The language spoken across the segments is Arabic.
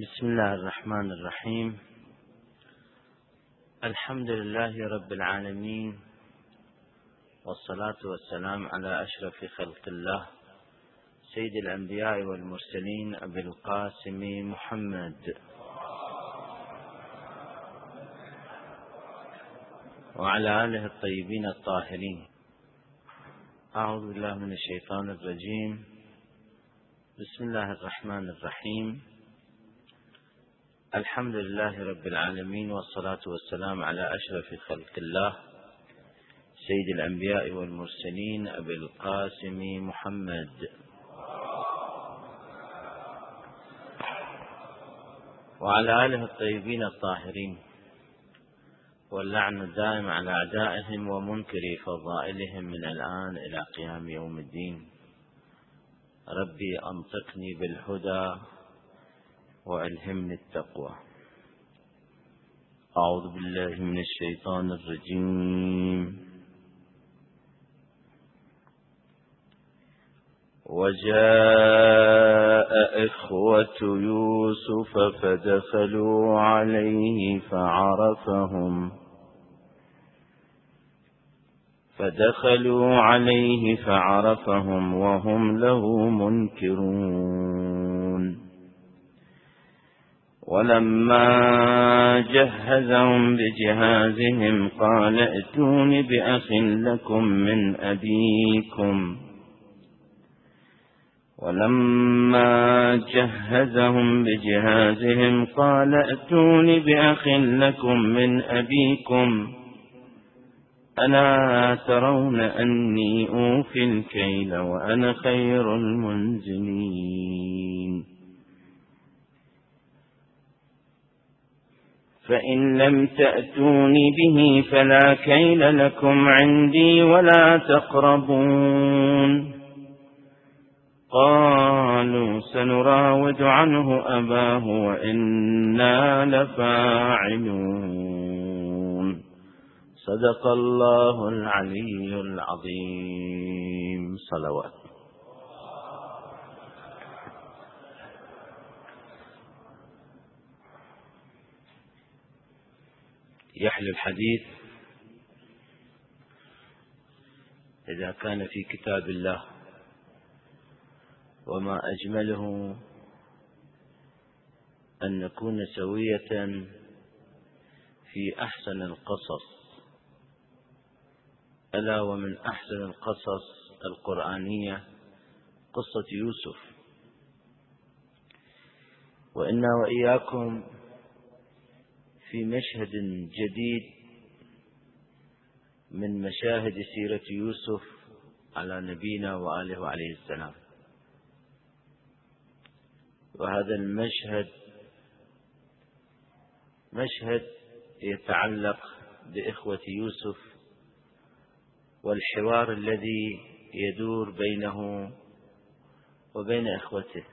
بسم الله الرحمن الرحيم. الحمد لله رب العالمين، والصلاة والسلام على أشرف خلق الله سيد الأنبياء والمرسلين أبي القاسم محمد وعلى آله الطيبين الطاهرين. أعوذ بالله من الشيطان الرجيم. بسم الله الرحمن الرحيم. الحمد لله رب العالمين، والصلاة والسلام على أشرف خلق الله سيد الأنبياء والمرسلين أبي القاسم محمد وعلى آله الطيبين الطاهرين، واللعن الدائم على أعدائهم ومنكري فضائلهم من الآن إلى قيام يوم الدين. ربي أنطقني بالهدى وألهمني التقوى. أعوذ بالله من الشيطان الرجيم. وجاء إخوة يوسف فدخلوا عليه فعرفهم وهم له منكرون. ولما جهزهم بجهازهم قال ائتوني بأخ لكم من أبيكم. ألا ترون أني أوفي الكيل وأنا خير المنزلين. فإن لم تأتوني به فلا كيل لكم عندي ولا تقربون. قالوا سنراود عنه أباه وإنا لفاعلون. صدق الله العلي العظيم. صلوات. يحلو الحديث إذا كان في كتاب الله، وما أجمله أن نكون سوية في أحسن القصص، ألا ومن أحسن القصص القرآنية قصة يوسف. وإنا وإياكم في مشهد جديد من مشاهد سيرة يوسف على نبينا وآله عليه السلام. وهذا المشهد مشهد يتعلق بإخوة يوسف والحوار الذي يدور بينه وبين إخوته،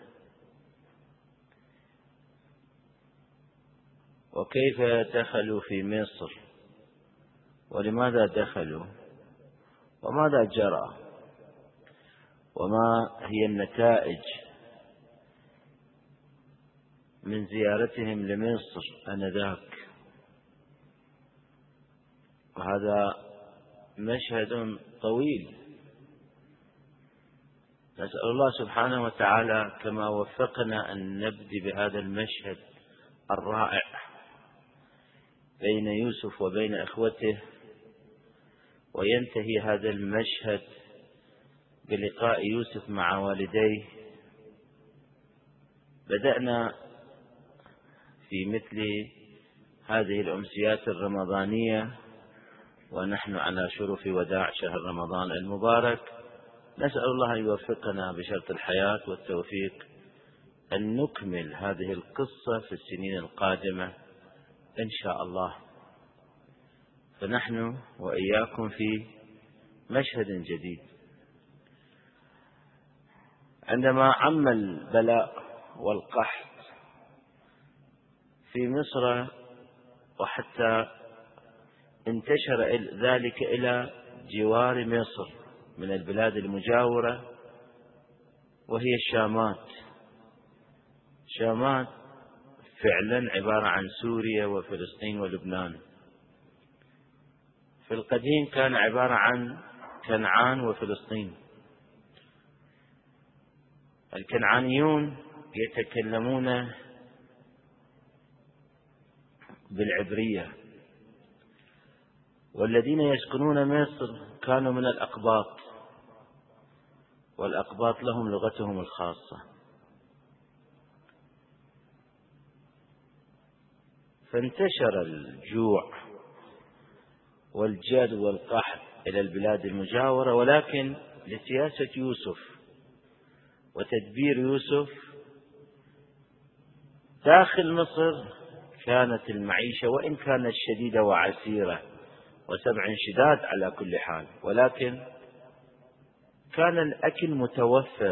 وكيف دخلوا في مصر، ولماذا دخلوا، وماذا جرى، وما هي النتائج من زيارتهم لمصر آنذاك. وهذا مشهد طويل. نسأل الله سبحانه وتعالى كما وفقنا أن نبدي بهذا المشهد الرائع بين يوسف وبين إخوته، وينتهي هذا المشهد بلقاء يوسف مع والديه. بدأنا في مثل هذه الأمسيات الرمضانية ونحن على شرف وداع شهر رمضان المبارك. نسأل الله أن يوفقنا بشرط الحياة والتوفيق أن نكمل هذه القصة في السنين القادمة إن شاء الله. فنحن وإياكم في مشهد جديد. عندما عم البلاء والقحط في مصر، وحتى انتشر ذلك إلى جوار مصر من البلاد المجاورة، وهي الشامات فعلا عبارة عن سوريا وفلسطين ولبنان. في القديم كان عبارة عن كنعان وفلسطين. الكنعانيون يتكلمون بالعبرية، والذين يسكنون مصر كانوا من الأقباط، والأقباط لهم لغتهم الخاصة. فانتشر الجوع والجد والقحط إلى البلاد المجاورة، ولكن لسياسة يوسف وتدبير يوسف داخل مصر كانت المعيشة وإن كانت شديدة وعسيرة وسبع شداد على كل حال، ولكن كان الأكل متوفر.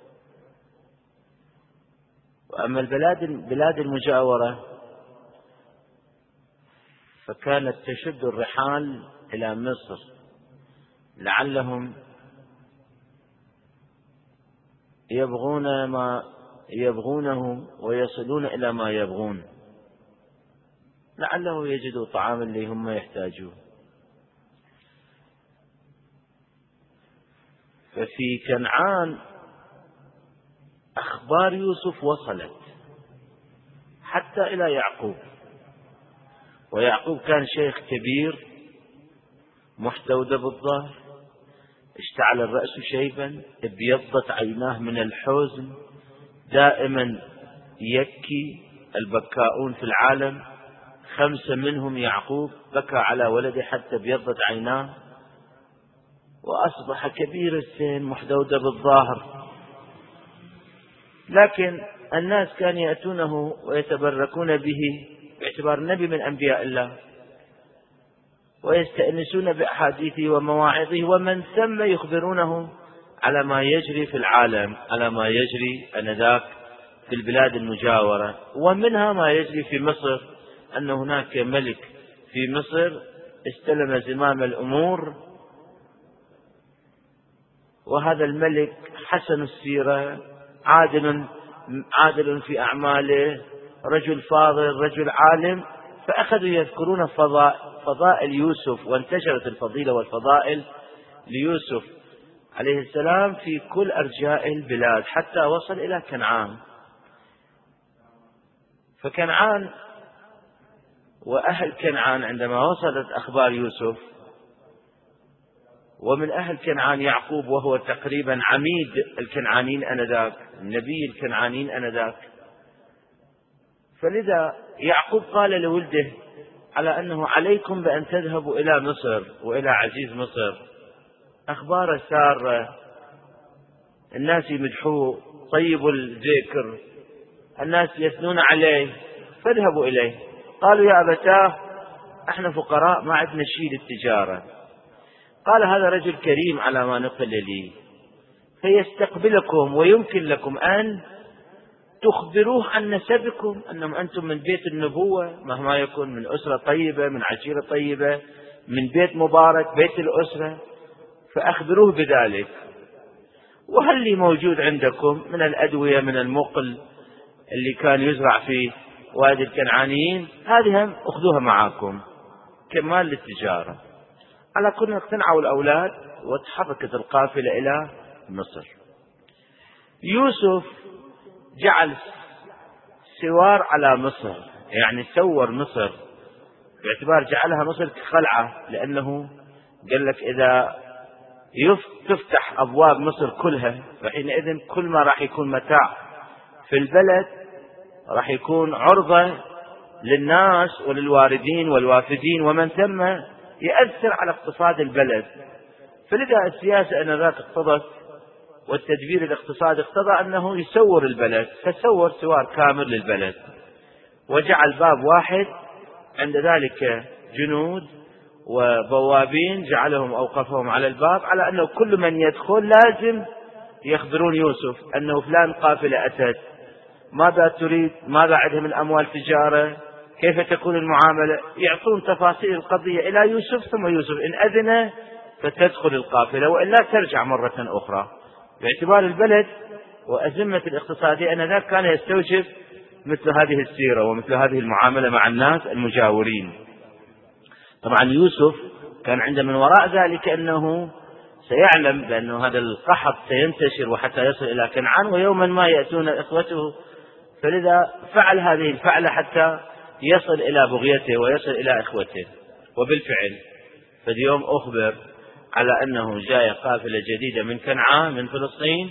وأما البلاد المجاورة فكانت تشد الرحال إلى مصر لعلهم يبغون ما يبغونه ويصلون إلى ما يبغون، لعله يجدوا طعاما اللي هم يحتاجون. ففي كنعان أخبار يوسف وصلت حتى إلى يعقوب، ويعقوب كان شيخ كبير محتودب الظهر، اشتعل الرأس شيبا، ابيضت عيناه من الحزن، دائما يبكي. البكاؤون في العالم 5 منهم يعقوب بكى على ولده حتى ابيضت عيناه، وأصبح كبير السن محتودب الظاهر. لكن الناس كانوا يأتونه ويتبركون به باعتبار نبي من أنبياء الله، ويستأنسون بأحاديثه ومواعظه، ومن ثم يخبرونه على ما يجري في العالم، على ما يجري آنذاك في البلاد المجاورة، ومنها ما يجري في مصر، أن هناك ملك في مصر استلم زمام الأمور، وهذا الملك حسن السيرة، عادل في أعماله، رجل فاضل، رجل عالم. فأخذوا يذكرون فضائل يوسف، وانتشرت الفضيلة والفضائل ليوسف عليه السلام في كل أرجاء البلاد حتى وصل إلى كنعان. فكنعان وأهل كنعان عندما وصلت أخبار يوسف، ومن أهل كنعان يعقوب وهو تقريبا عميد الكنعانيين أنذاك، نبي الكنعانيين أنذاك، فلذا يعقوب قال لولده على أنه عليكم بأن تذهبوا إلى مصر وإلى عزيز مصر، أخبار سارة، الناس يمدحوه، طيب الذكر، الناس يثنون عليه، فاذهبوا إليه. قالوا يا أبتاه احنا فقراء ما عندنا شيء للتجارة. قال هذا رجل كريم على ما نقل لي، فيستقبلكم، ويمكن لكم أن تخبروه عن نسبكم، أنهم أنتم من بيت النبوة، مهما يكون من أسرة طيبة، من عشيرة طيبة، من بيت مبارك، بيت الأسرة، فأخبروه بذلك. وهل لي موجود عندكم من الأدوية، من المقل اللي كان يزرع في وادي الكنعانيين، هذه هم أخذوها معاكم كمال للتجارة. على كل اقتنعوا الأولاد، وتحركت القافلة إلى مصر. يوسف جعل سوار على مصر، يعني سور مصر، باعتبار جعلها مصر كخلعة، لأنه قال لك إذا تفتح أبواب مصر كلها، فحينئذ كل ما راح يكون متاع في البلد راح يكون عرضة للناس وللواردين والوافدين، ومن ثم يأثر على اقتصاد البلد. فلذا السياسة أنذاك اقتضت، والتدبير الاقتصادي اقتضى أنه يسور البلد، فسور سوار كامل للبلد، وجعل باب واحد، عند ذلك جنود وبوابين جعلهم أوقفهم على الباب، على أنه كل من يدخل لازم يخبرون يوسف أنه فلان قافلة أتت، ماذا تريد، ماذا عندها من أموال تجارة، كيف تكون المعاملة، يعطون تفاصيل القضية إلى يوسف، ثم يوسف إن أذن فتدخل القافلة، وإلا ترجع مرة أخرى. باعتبار البلد وأزمة الاقتصادية أنذاك كان يستوجب مثل هذه السيرة ومثل هذه المعاملة مع الناس المجاورين. طبعا يوسف كان عند من وراء ذلك أنه سيعلم بأنه هذا القحط سينتشر وحتى يصل إلى كنعان، ويوما ما يأتون إخوته، فلذا فعل هذه الفعلة حتى يصل إلى بغيته ويصل إلى إخوته. وبالفعل فاليوم أخبر على أنه جاء قافلة جديدة من كنعان من فلسطين،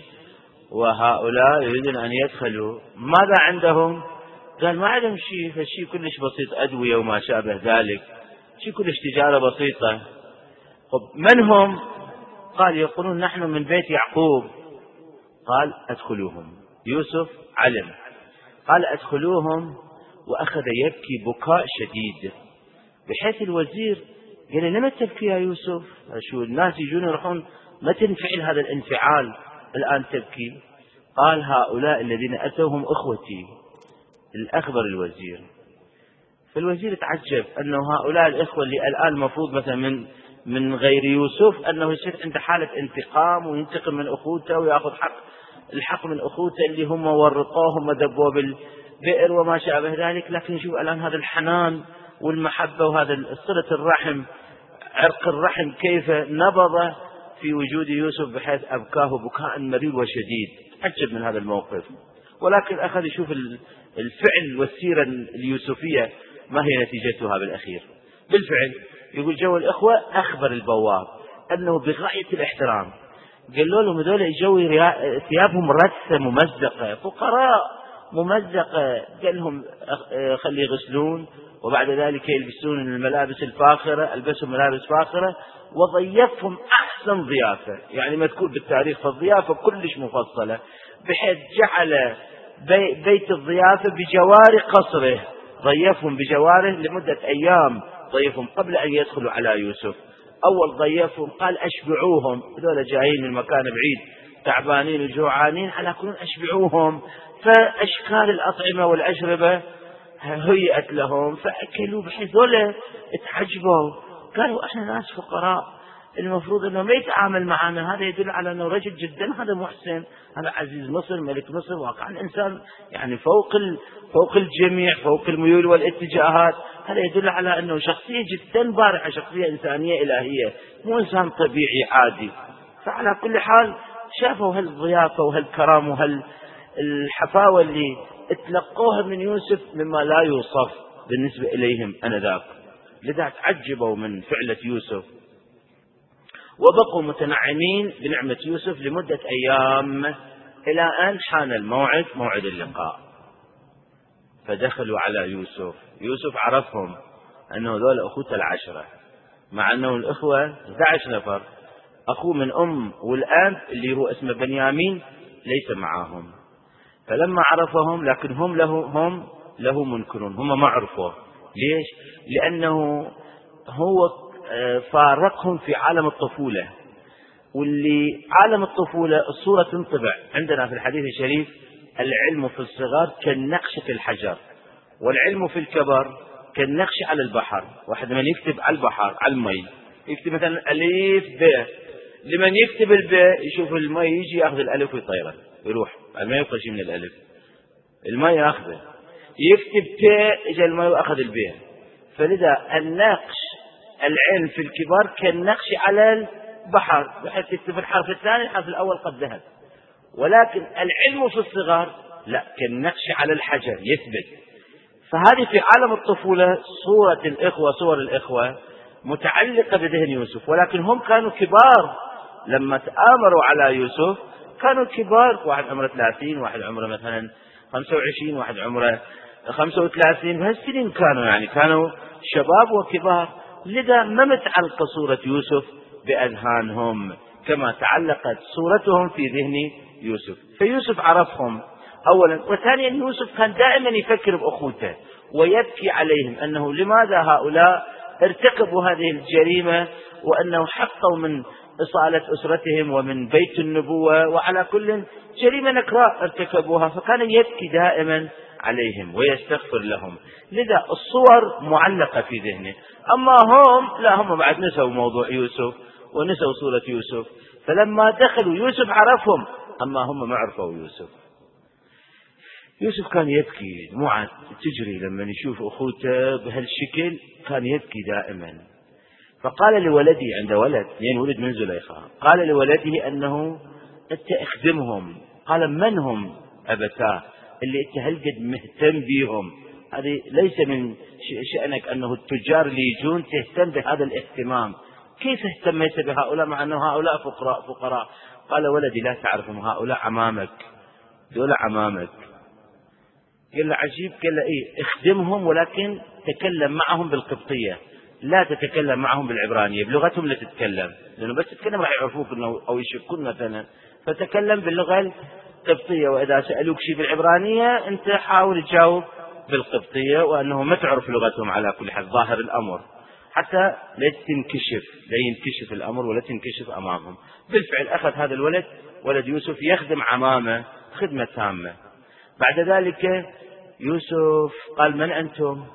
وهؤلاء يريدون أن يدخلوا. ماذا عندهم؟ قال ما عندهم شيء، فالشيء كلش بسيط، أدوية وما شابه ذلك، شيء كلش تجارة بسيطة. من هم؟ قال يقولون نحن من بيت يعقوب. قال أدخلوهم. يوسف علم، قال أدخلوهم، وأخذ يبكي بكاء شديد، بحيث الوزير قال لما تبكي يا يوسف؟ شو الناس يجون يروحون، ما تنفعل هذا الانفعال الآن تبكي؟ قال هؤلاء الذين أتوهم أخوتي. الأخبر الوزير، فالوزير تعجب أنه هؤلاء الإخوة اللي الآن المفروض مثلا من غير يوسف أنه يصير عنده حالة انتقام وينتقم من أخوته ويأخذ الحق من أخوته اللي هم ورطوهم ودبوا بالبئر وما شابه ذلك. لكن شوف الآن هذا الحنان والمحبة وهذا صلة الرحم، عرق الرحم كيف نبض في وجود يوسف بحيث أبكاه بكاء مرير وشديد. تعجب من هذا الموقف، ولكن أخذ يشوف الفعل والسيرة اليوسفية ما هي نتيجتها بالأخير. بالفعل يقول جو الإخوة أخبر البواب أنه بغاية الاحترام، قال لهم هذول يجوا ثيابهم رثة ممزقة، فقراء ممزقة، قال لهم خلي يغسلون وبعد ذلك يلبسون الملابس الفاخرة، ألبسهم ملابس فاخرة، وضيفهم أحسن ضيافة، يعني مذكور بالتاريخ فالضيافة كلش مفصلة، بحيث جعل بيت الضيافة بجوار قصره، ضيفهم بجواره لمدة أيام، ضيفهم قبل أن يدخلوا على يوسف. أول ضيفهم قال أشبعوهم، هذول جايين من مكان بعيد تعبانين وجوعانين، على كل أشبعوهم. فأشكال الأطعمة والأشربة هيئت لهم فأكلوا، بحيث ذولا اتعجبوا، قالوا احنا ناس فقراء، المفروض انه ما يتعامل معنا، هذا يدل على انه رجل جدا هذا محسن، هذا عزيز مصر ملك مصر، واقعا انسان يعني فوق الجميع، فوق الميول والاتجاهات، هذا يدل على انه شخصية جدا بارعة، شخصية انسانية الهية، مو انسان طبيعي عادي. فعلى كل حال شافوا هالضيافة وهالكرم وهالحفاوة اللي اتلقوها من يوسف مما لا يوصف بالنسبة إليهم أنذاك، لذا تعجبوا من فعلة يوسف، وبقوا متنعمين بنعمة يوسف لمدة أيام، إلى أن حان الموعد، موعد اللقاء. فدخلوا على يوسف عرفهم أنه ذول أخوته 10، مع أنه الأخوة 11 نفر، أخوه من والآن اللي هو اسمه بنيامين ليس معهم. فلما عرفهم، لكن هم له منكرون، هم ما عرفوه. ليش؟ لأنه هو فارقهم في عالم الطفولة، واللي عالم الطفولة الصورة تنطبع عندنا في الحديث الشريف: العلم في الصغار كالنقش في الحجر، والعلم في الكبر كالنقش على البحر. واحد من يكتب على البحر على المي يكتب مثلا ألف ب، لمن يكتب الب يشوف المي يجي يأخذ الألف ويطيره يروح، ما يبقى شيء من الألف، المي يأخذه، يكتب ت إجا المي وأخذ الب. فلذا النقش العلم في الكبار كالنقش على البحر، بحيث يكتب الحرف الثاني الحرف الأول قد ذهب. ولكن العلم في الصغار لا، كالنقش على الحجر يثبت. فهذه في عالم الطفولة صور الإخوة متعلقة بذهن يوسف، ولكن هم كانوا كبار لما تآمروا على يوسف، كانوا كبار، واحد عمره 30، واحد عمره مثلا 25، واحد عمره 35، بهالسنين كانوا شباب وكبار. لذا ما متعلقة صورة يوسف بأذهانهم كما تعلقت صورتهم في ذهن يوسف. فيوسف عرفهم أولا، وثانيا يوسف كان دائما يفكر بأخوته ويبكي عليهم أنه لماذا هؤلاء ارتكبوا هذه الجريمة، وأنه حقوا من إصالة أسرتهم ومن بيت النبوة، وعلى كل جريمة نكراء ارتكبوها، فكان يبكي دائما عليهم ويستغفر لهم. لذا الصور معلقة في ذهنه. أما هم لا، هم بعد نسوا موضوع يوسف ونسوا صورة يوسف، فلما دخلوا يوسف عرفهم، أما هم ما عرفوا يوسف. يوسف كان يبكي، دموعه تجري لما يشوف أخوته بهالشكل، كان يبكي دائما. فقال لولدي، عند ولد لين ولد من زليخة، قال لولده أنه أنت اخدمهم. قال من هم أبتاه اللي أنت هالقد مهتم بيهم؟ هذه ليس من شأنك أنه التجار اللي يجون تهتم بهذا الاهتمام. كيف اهتميت بهؤلاء مع أنه هؤلاء فقراء؟ قال ولدي لا تعرفهم، هؤلاء عمامك، دول عمامك. قال له عجيب. قال له إيه؟ اخدمهم ولكن تكلم معهم بالقبطية، لا تتكلم معهم بالعبرانية، بلغتهم لا تتكلم، لأنه بس تتكلم راح يعرفوك أو يشكون مثلا. فتكلم باللغة القبطية، وإذا سألوك شيء بالعبرانية أنت حاول تجاوب بالقبطية، وأنه ما تعرف لغتهم على كل حال ظاهر الأمر، حتى لا ينكشف الأمر ولا تنكشف أمامهم. بالفعل أخذ هذا الولد، ولد يوسف، يخدم عمامه خدمة تامة. بعد ذلك يوسف قال من أنتم؟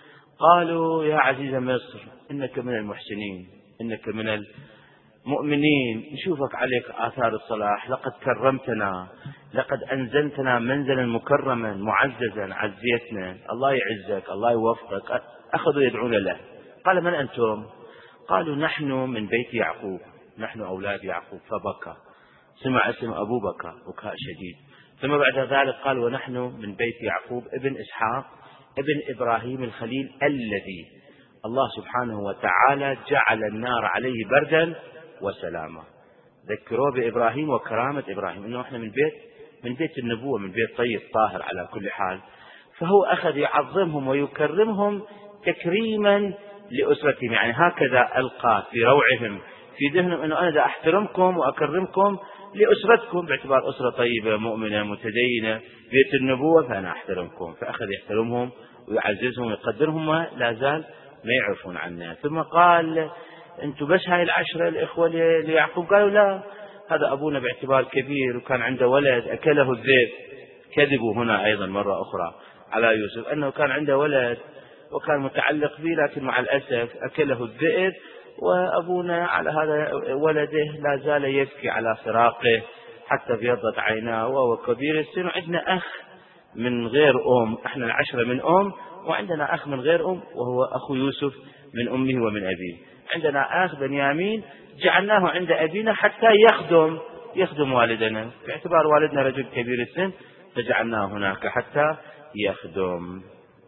قالوا يا عزيز مصر إنك من المحسنين، إنك من المؤمنين، نشوفك عليك آثار الصلاح، لقد كرمتنا، لقد أنزلتنا منزلا مكرما معززا، عزيتنا، الله يعزك، الله يوفقك. أخذوا يدعون له. قال من أنتم؟ قالوا نحن من بيت يعقوب، نحن أولاد يعقوب. فبكى، سمع اسم أبو بكر بكاء شديد. ثم بعد ذلك قال ونحن من بيت يعقوب ابن إسحاق ابن إبراهيم الخليل الذي الله سبحانه وتعالى جعل النار عليه بردا وسلاما. ذكروا بإبراهيم وكرامة إبراهيم، إنه إحنا من بيت النبوة، من بيت طيب طاهر على كل حال. فهو أخذ يعظمهم ويكرمهم تكريما لأسرتهم، يعني هكذا ألقى في روعهم في ذهنهم أنه أنا أحترمكم وأكرمكم لأسرتكم، باعتبار أسرة طيبة مؤمنة متدينة بيت النبوة، فأنا أحترمكم. فأخذ يحترمهم ويعززهم ويقدرهم، لا زال ما يعرفون عنه. ثم قال أنتم بس هاي العشرة الإخوة ليعقوب؟ قالوا لا، هذا أبونا باعتبار كبير وكان عنده ولد أكله الذئب. كذبوا هنا أيضا مرة أخرى على يوسف أنه كان عنده ولد وكان متعلق به، لكن مع الأسف أكله الذئب، وأبونا على هذا ولده لا زال يبكي على فراقه حتى ابيضت عيناه وهو كبير السن. وعندنا أخ من غير أم، احنا العشرة من أم، وعندنا أخ من غير أم وهو أخو يوسف من أمه ومن أبيه. عندنا أخ بنيامين جعلناه عند أبينا حتى يخدم والدنا، باعتبار والدنا رجل كبير السن فجعلناه هناك حتى يخدم.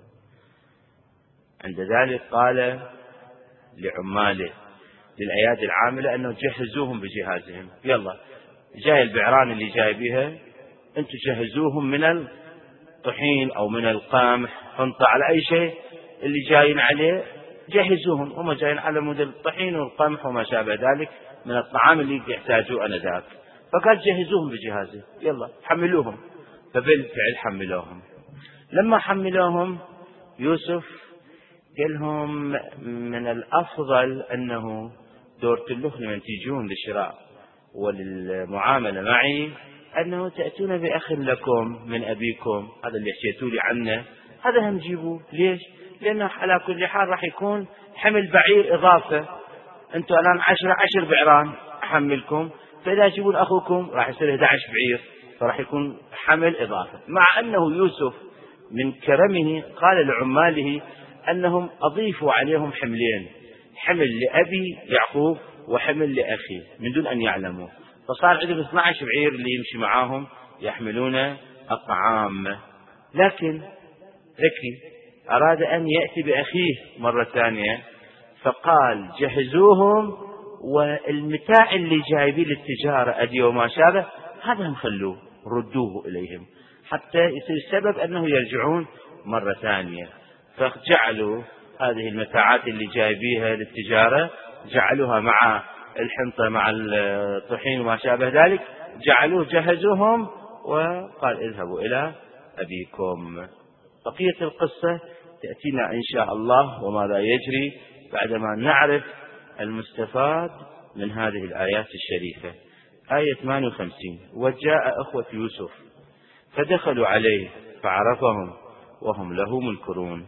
عند ذلك قال لعماله للأيادي العاملة أنه جهزوهم بجهازهم، يلا جاي البعران اللي جاي بها أنتم جهزوهم من الطحين أو من القمح، حنطة على أي شيء اللي جايين عليه جهزوهم. هم جايين على مود الطحين والقمح وما شابه ذلك من الطعام اللي يحتاجوه أنذاك. فقال جهزوهم بجهازه، يلا حملوهم. فبالفعل حملوهم. لما حملوهم يوسف قال لهم من الأفضل أنه دورت لكم لمن تيجون للشراء وللمعاملة معي أنه تأتون بأخ لكم من أبيكم، هذا اللي حكيتوا لي عنه هذا هم جيبوه. ليش؟ لأنه على كل حال راح يكون حمل بعير إضافة. أنتم الآن 10 بعران أحملكم، فإذا يجيبون أخوكم راح يصير 11 بعير، فراح يكون حمل إضافة. مع أنه يوسف من كرمه قال لعماله أنهم أضيفوا عليهم حملين، حمل لأبي يعقوب وحمل لأخيه من دون أن يعلموا. فصار عندهم 12 بعير اللي يمشي معاهم يحملون الطعام. لكن ذكي أراد أن يأتي بأخيه مرة ثانية، فقال جهزوهم، والمتاع اللي جايبين للتجارة أدي وما شابه هذا هم خلوه، ردوه إليهم حتى يصير السبب أنه يرجعون مرة ثانية. فجعلوا هذه المتاعات اللي جايبيها للتجارة جعلوها مع الحنطة مع الطحين وما شابه ذلك، جهزوهم وقال اذهبوا إلى أبيكم. بقية القصة تأتينا إن شاء الله وماذا يجري بعدما نعرف المستفاد من هذه الآيات الشريفة. آية 58 وجاء أخوة يوسف فدخلوا عليه فعرفهم وهم له منكرون.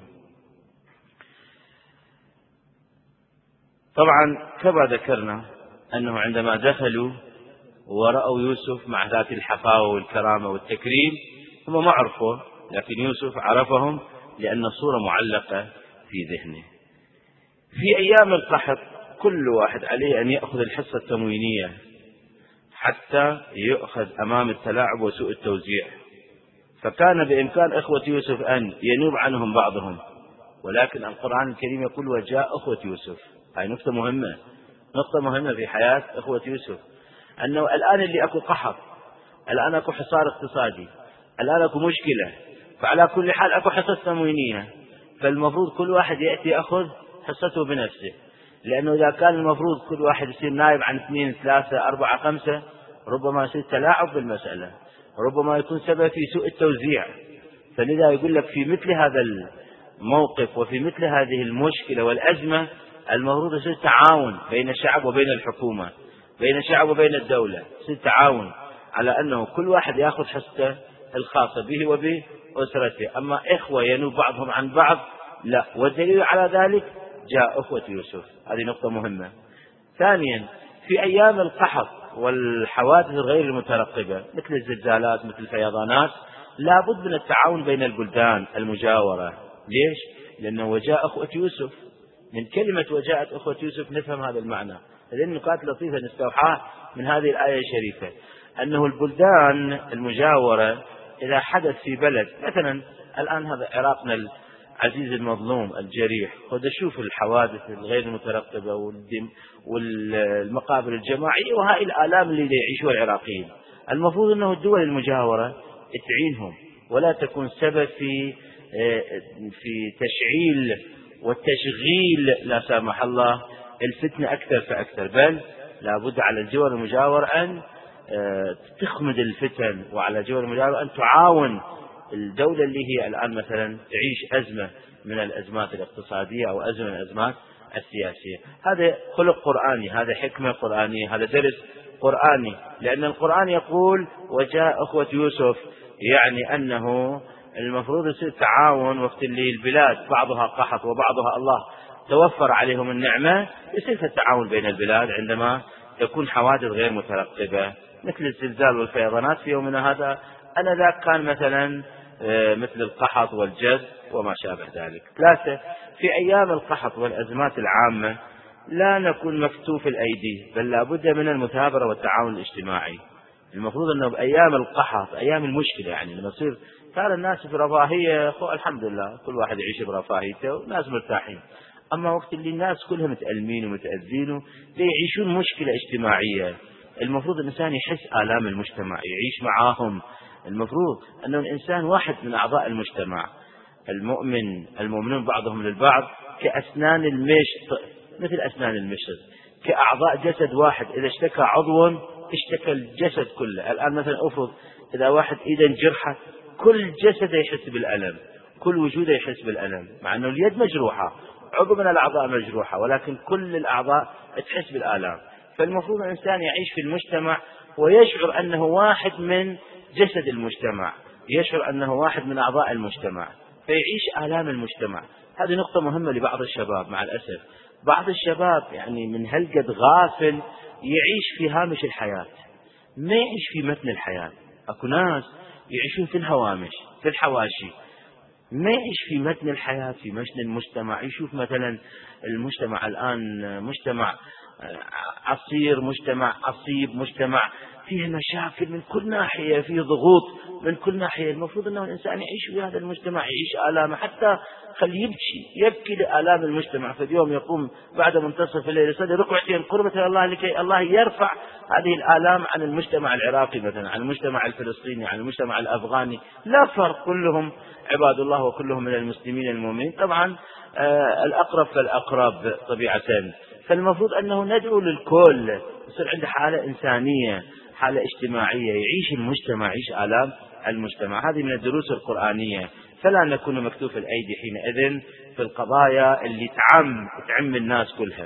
طبعا كما ذكرنا أنه عندما دخلوا ورأوا يوسف مع ذات الحفاوة والكرامة والتكريم هم ما عرفوا لكن يوسف عرفهم لأن الصورة معلقة في ذهنه. في أيام القحط كل واحد عليه أن يأخذ الحصة التموينية حتى يؤخذ أمام التلاعب وسوء التوزيع، فكان بإمكان إخوة يوسف أن ينوب عنهم بعضهم، ولكن القرآن الكريم يقول وجاء أخوة يوسف. هاي نقطة مهمة، نقطة مهمة في حياة إخوة يوسف، أنه الآن اللي أكو قحط، الآن أكو حصار اقتصادي، الآن أكو مشكلة، فعلى كل حال أكو حصص تموينية، فالمفروض كل واحد يأتي يأخذ حصته بنفسه، لأنه إذا كان المفروض كل واحد يصير نائب عن 2 3 4 5 ربما يصير تلاعب بالمسألة، ربما يكون سبب في سوء التوزيع. فلذا يقول لك في مثل هذا الموقف وفي مثل هذه المشكلة والأزمة المفروض يصير تعاون بين الشعب وبين الحكومة، بين الشعب وبين الدولة، يصير تعاون على أنه كل واحد يأخذ حصته الخاصة به وبأسرته. أما إخوة ينوب بعضهم عن بعض لا، والدليل على ذلك جاء أخوة يوسف. هذه نقطة مهمة. ثانيا، في أيام القحط والحوادث الغير المترقبة مثل الزلزالات مثل الفيضانات لابد من التعاون بين البلدان المجاورة. ليش؟ لأنه وجاء أخوة يوسف، من كلمة وجاءت أخوة يوسف نفهم هذا المعنى. هذه النقاط لطيفة نستوحاها من هذه الآية الشريفة، أنه البلدان المجاورة إذا حدث في بلد مثلا الآن هذا عراقنا العزيز المظلوم الجريح، خذ شوف الحوادث الغير المترقبة والمقابر الجماعية وهاي الآلام اللي يعيشوها العراقيين، المفروض أنه الدول المجاورة تعينهم ولا تكون سبب في تشعيل والتشغيل لا سامح الله الفتنة أكثر فأكثر، بل لابد على الدول المجاورة أن تخمد الفتن، وعلى الدول المجاورة أن تعاون الدولة اللي هي الآن مثلا تعيش أزمة من الأزمات الاقتصادية أو أزمة من الأزمات السياسية. هذا خلق قرآني، هذا حكمة قرآنية، هذا درس قرآني، لأن القرآن يقول وجاء أخوة يوسف، يعني أنه المفروض يصير تعاون وقت اللي البلاد بعضها قحط وبعضها الله توفر عليهم النعمة، يصير في التعاون بين البلاد عندما تكون حوادث غير مترقبة مثل الزلزال والفيضانات في يومنا هذا. أنا ذاك كان مثلا مثل القحط والجد وما شابه ذلك. ثلاثة، في أيام القحط والأزمات العامة لا نكون مكتوف الأيدي، بل لابد من المثابرة والتعاون الاجتماعي. المفروض أنه بأيام القحط أيام المشكلة يعني لما يصير كان الناس في رفاهية الحمد لله كل واحد يعيش برفاهيته والناس مرتاحين، أما وقت اللي الناس كلها متألمين ومتأذين يعيشون مشكلة اجتماعية، المفروض الإنسان يحس آلام المجتمع يعيش معاهم. المفروض أن الإنسان واحد من أعضاء المجتمع، المؤمنون بعضهم للبعض كأسنان المشط، مثل أسنان المشط كأعضاء جسد واحد، إذا اشتكى عضو اشتكى الجسد كله. الآن مثلا أفرض إذا واحد إيده جرحة كل جسده يحس بالألم، كل وجوده يحس بالألم، مع أنه اليد مجروحة عضو من الأعضاء مجروحة، ولكن كل الأعضاء تحس بالآلام. فالمفروض الإنسان يعيش في المجتمع ويشعر أنه واحد من جسد المجتمع، يشعر أنه واحد من أعضاء المجتمع، فيعيش آلام المجتمع. هذه نقطة مهمة لبعض الشباب. مع الأسف بعض الشباب يعني من هالقد غافل يعيش في هامش الحياة، ما يعيش في متن الحياة. أكو ناس يعيشون في الهوامش في الحواشي، ما يعيش في متن الحياة في متن المجتمع. يشوف مثلا المجتمع الآن مجتمع عصير، مجتمع عصيب، مجتمع فيه مشاكل من كل ناحية، فيه ضغوط من كل ناحية. المفروض أنه الإنسان يعيش في هذا المجتمع، يعيش آلامه، حتى خليه يبكي لآلام المجتمع. فاليوم يقوم بعد منتصف الليل يصلي ركعتين قربة إلى الله لكي الله يرفع هذه الآلام عن المجتمع العراقي مثلا، عن المجتمع الفلسطيني، عن المجتمع الأفغاني، لا فرق، كلهم عباد الله وكلهم من المسلمين المؤمنين. طبعا الأقرب فالأقرب طبيعة. فالمفروض أنه ندعو للكل يصير عنده حالة إنسانية، حالة اجتماعية، يعيش المجتمع، يعيش آلام المجتمع. هذه من الدروس القرآنية. فلا نكون مكتوف الأيدي حينئذ في القضايا اللي تعم الناس كلها.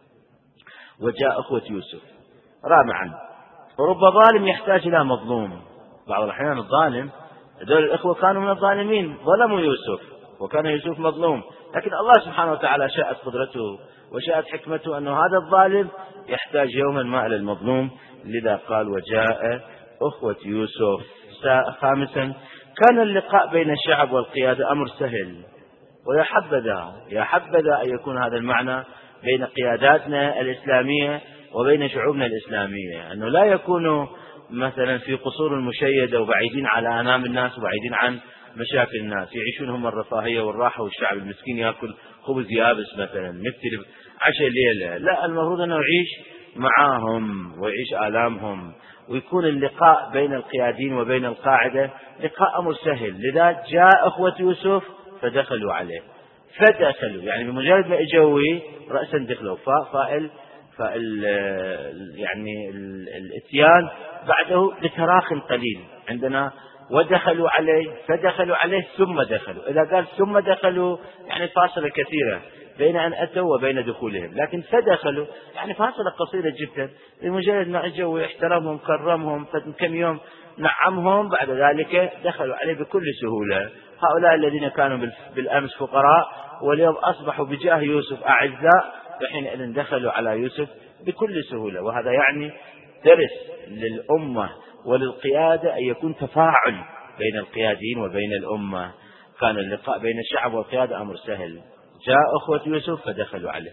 وجاء أخوة يوسف. رابعا، ورب ظالم يحتاج إلى مظلوم. بعض الأحيان الظالم، هذول الإخوة كانوا من الظالمين، ظلموا يوسف وكان يوسف مظلوم، لكن الله سبحانه وتعالى شاءت قدرته وشاءت حكمته أنه هذا الظالم يحتاج يوما ما إلى المظلوم، لذا قال وجاء أخوة يوسف. خامسا، كان اللقاء بين الشعب والقيادة أمر سهل، يا حبذا أن يكون هذا المعنى بين قياداتنا الإسلامية وبين شعوبنا الإسلامية، أنه لا يكونوا مثلا في قصور المشيدة وبعيدين على أنام الناس وبعيدين عن مشاكل الناس، يعيشون هم الرفاهية والراحة والشعب المسكين يأكل خبز يابس مثلا نبتلي عشاء ليلة. لا، المفروض أنه يعيش معاهم ويعيش آلامهم، ويكون اللقاء بين القيادين وبين القاعدة لقاء أمر سهل. لذا جاء أخوة يوسف فدخلوا عليه، يعني بمجرد ما اجوا رأسا دخلوا، فائل يعني الاتيان بعده بتراخ قليل عندنا، ودخلوا عليه فدخلوا عليه ثم دخلوا. إذا قال ثم دخلوا يعني فاصلة كثيرة بين أن أتوا وبين دخولهم، لكن فدخلوا يعني فاصلة قصيرة جدا. بمجرد ما اجوا احترمهم كرمهم كم يوم نعمهم، بعد ذلك دخلوا عليه بكل سهولة. هؤلاء الذين كانوا بالأمس فقراء واليوم أصبحوا بجاه يوسف أعزاء، فحينئذ دخلوا على يوسف بكل سهولة. وهذا يعني درس للأمة وللقيادة أن يكون تفاعل بين القيادين وبين الأمة. كان اللقاء بين الشعب والقيادة أمر سهل. جاء أخوة يوسف فدخلوا عليه.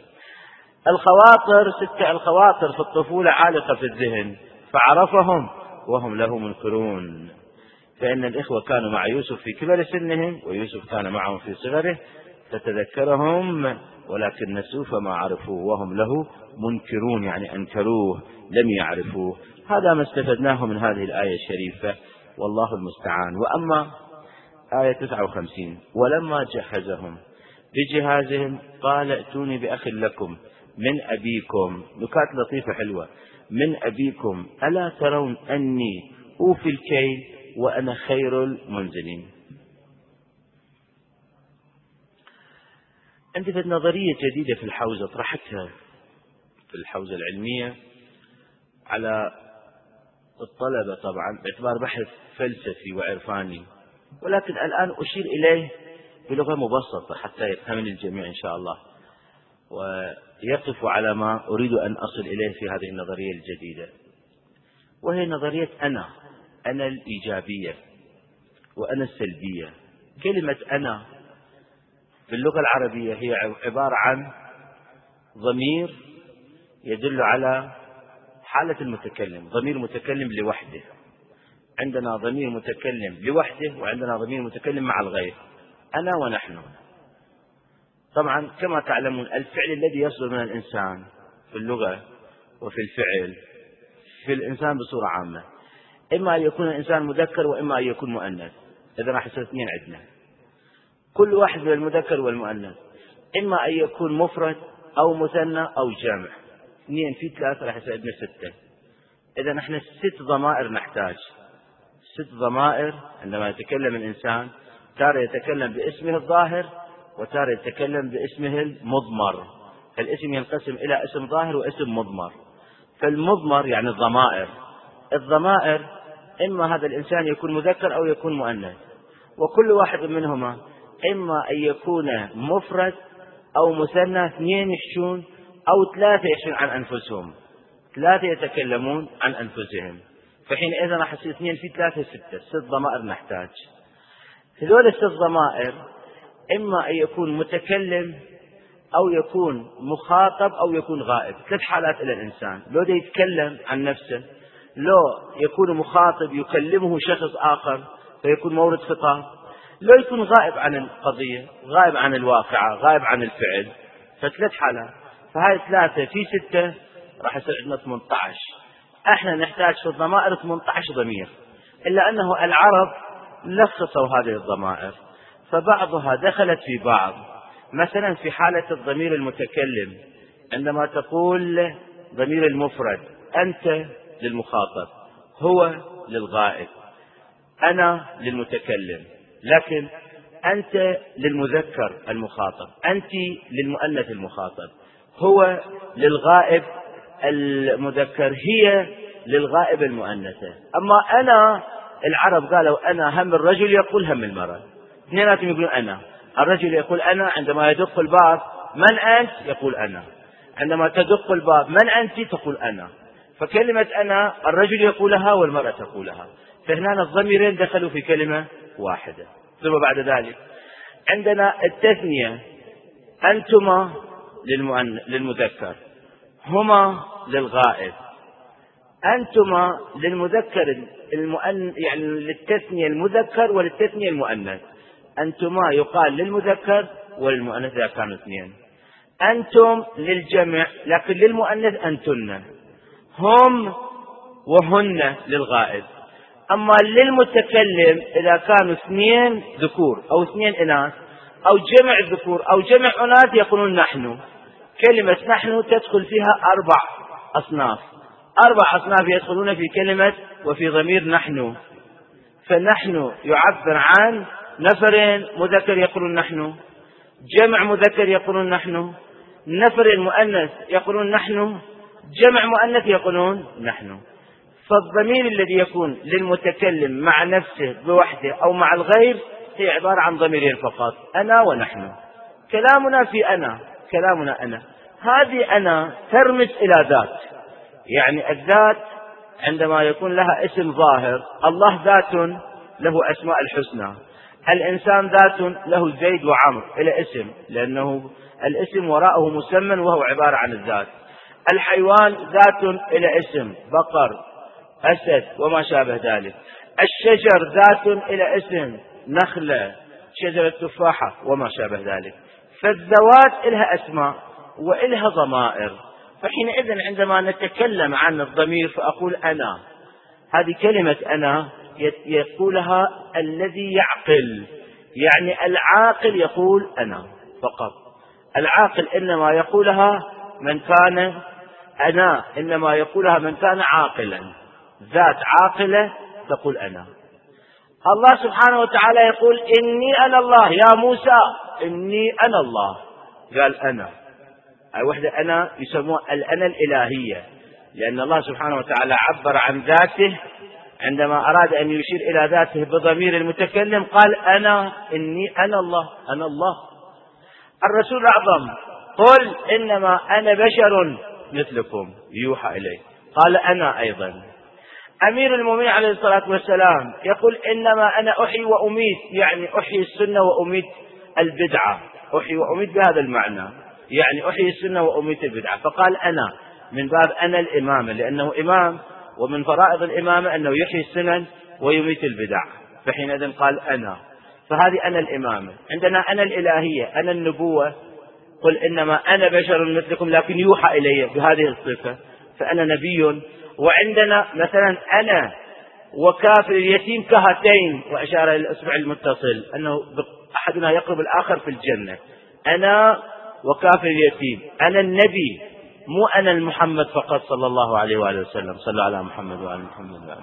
الخواطر في الطفولة عالقة في الذهن، فعرفهم وهم له منكرون. فإن الإخوة كانوا مع يوسف في كبر سنهم، ويوسف كان معهم في صغره، فتذكرهم ولكن نسوا فما عرفوه وهم له منكرون، يعني أنكروه لم يعرفوه. هذا ما استفدناه من هذه الآية الشريفة، والله المستعان. وأما آية 59: ولما جهزهم بجهازهم قال ائتوني بأخ لكم من أبيكم. نكات لطيفة حلوة: من أبيكم ألا ترون أني أوفي الكيل وأنا خير المنزلين. عندي نظرية جديدة في الحوزة طرحتها في الحوزة العلمية على الطلبة طبعا باعتبار بحث فلسفي وعرفاني، ولكن الآن أشير إليه بلغة مبسطة حتى يفهمني الجميع إن شاء الله ويقف على ما أريد أن أصل إليه في هذه النظرية الجديدة، وهي نظرية أنا الإيجابية وأنا السلبية. كلمة أنا في اللغة العربية هي عبارة عن ضمير يدل على حالة المتكلم، ضمير متكلم لوحده. عندنا ضمير متكلم لوحده وعندنا ضمير متكلم مع الغير، أنا ونحن. طبعا كما تعلمون الفعل الذي يصدر من الإنسان في اللغة وفي الفعل في الإنسان بصورة عامة إما أن يكون الإنسان مذكر وإما أن يكون مؤنث. إذا راح يصير اثنين عندنا، كل واحد من المذكر والمؤنث إما أن يكون مفرد أو مثنى أو جمع. 2 في 3 راح يصير عندنا 6. إذا نحن 6 ضمائر نحتاج. 6 ضمائر عندما يتكلم الإنسان، تارة يتكلم باسمه الظاهر وتارة يتكلم باسمه المضمر. فالاسم ينقسم إلى اسم ظاهر واسم مضمر. فالمضمر يعني الضمائر إما هذا الإنسان يكون مذكر أو يكون مؤنث، وكل واحد منهما إما أن يكون مفرد أو مثنى، 2 يحشون أو 3 يحشون عن أنفسهم، 3 يتكلمون عن أنفسهم. فحينئذ راح يصير 2 في 3 6 ضمائر نحتاج. هذول ال6 ضمائر إما أن يكون متكلم أو يكون مخاطب أو يكون غائب. 3 حالات إلى الإنسان: لو ده يتكلم عن نفسه، لو يكون مخاطب يكلمه شخص آخر فيكون مورد خطاب، لو يكون غائب عن القضية، غائب عن الواقعة، غائب عن الفعل. ف3 حالات. فهاي 3 في 6 راح يصير عندنا 18. احنا نحتاج في الضمائر 18 ضمير، إلا أنه العرب لخصوا هذه الضمائر فبعضها دخلت في بعض. مثلا في حالة الضمير المتكلم عندما تقول ضمير المفرد أنت للمخاطب، هو للغائب، أنا للمتكلم، لكن أنت للمذكر المخاطب، أنت للمؤنث المخاطب، هو للغائب المذكر، هي للغائب المؤنثة. أما أنا العرب قالوا أنا، هم الرجل يقول هم المرأة، اثنيناتهم يقولون أنا. الرجل يقول أنا عندما يدق الباب من أنت يقول أنا، عندما تدق الباب من أنت تقول أنا. فكلمة أنا الرجل يقولها والمرأة تقولها. فهنا الضميرين دخلوا في كلمة واحدة. ثم بعد ذلك عندنا التثنية، أنتما للمذكر، هما للغائب. أنتما للمذكر يعني للتثنية المذكر وللتثنية المؤنث. أنتما يقال للمذكر وللمؤنث إذا كانوا اثنين. أنتم للجمع لكن للمؤنث أنتن. هم وهن للغائب. أما للمتكلم إذا كانوا اثنين ذكور أو اثنين إناث أو جمع ذكور أو جمع إناث يقولون نحن. كلمة نحن تدخل فيها 4 أصناف. 4 أصناف يدخلون في كلمة وفي ضمير نحن. فنحن يعبر عن نفر مذكر يقولون نحن، جمع مذكر يقولون نحن، نفر المؤنث يقولون نحن، جمع مؤنث يقولون نحن. فالضمير الذي يكون للمتكلم مع نفسه بوحده أو مع الغير هي عبارة عن ضميرين فقط، أنا ونحن. كلامنا في أنا، كلامنا أنا. هذه أنا ترمز إلى ذات، يعني الذات عندما يكون لها اسم ظاهر، الله ذات له أسماء الحسنى، الإنسان ذات له زيد وعمر إلى اسم، لأنه الاسم وراءه مسمى وهو عبارة عن الذات. الحيوان ذات إلى اسم، بقر، أسد وما شابه ذلك. الشجر ذات إلى اسم، نخلة، شجرة تفاحة وما شابه ذلك. فالذوات إلها أسماء وإلها ضمائر. فحينئذ عندما نتكلم عن الضمير فأقول أنا، هذه كلمة أنا يقولها الذي يعقل، يعني العاقل يقول أنا فقط. العاقل إنما يقولها من كان أنا، إنما يقولها من كان عاقلا. ذات عاقلة تقول أنا. الله سبحانه وتعالى يقول إني أنا الله، يا موسى إني أنا الله، قال أنا. أي وحدة أنا يسموها الأنا الإلهية، لأن الله سبحانه وتعالى عبر عن ذاته عندما أراد أن يشير إلى ذاته بضمير المتكلم قال أنا، إني أنا الله، أنا الله. الرسول الأعظم قل إنما أنا بشر مثلكم يوحى إلي، قال أنا أيضا. أمير المؤمنين عليه الصلاة والسلام يقول إنما أنا أحيي وأميت، يعني أحيي السنة وأميت البدعة، أحيي وأميت بهذا المعنى، يعني أحيي السنة وأميت البدعة. فقال أنا من باب أنا الإمامة، لأنه إمام ومن فرائض الإمامة أنه يحيي السنن ويميت البدع، فحينئذ قال أنا. فهذه أنا الإمامة. عندنا أنا الإلهية، أنا النبوة، قل إنما أنا بشر مثلكم لكن يوحى إلي بهذه الصفة، فأنا نبي. وعندنا مثلا أنا وكافر اليتيم كهاتين، وأشار إلى الأصبع المتصل أنه أحدنا يقرب الآخر في الجنة. أنا وكافر اليتيم، أنا النبي، مو أنا المحمد فقط صلى الله عليه وآله وسلم. صلى على محمد وآل محمد وآل.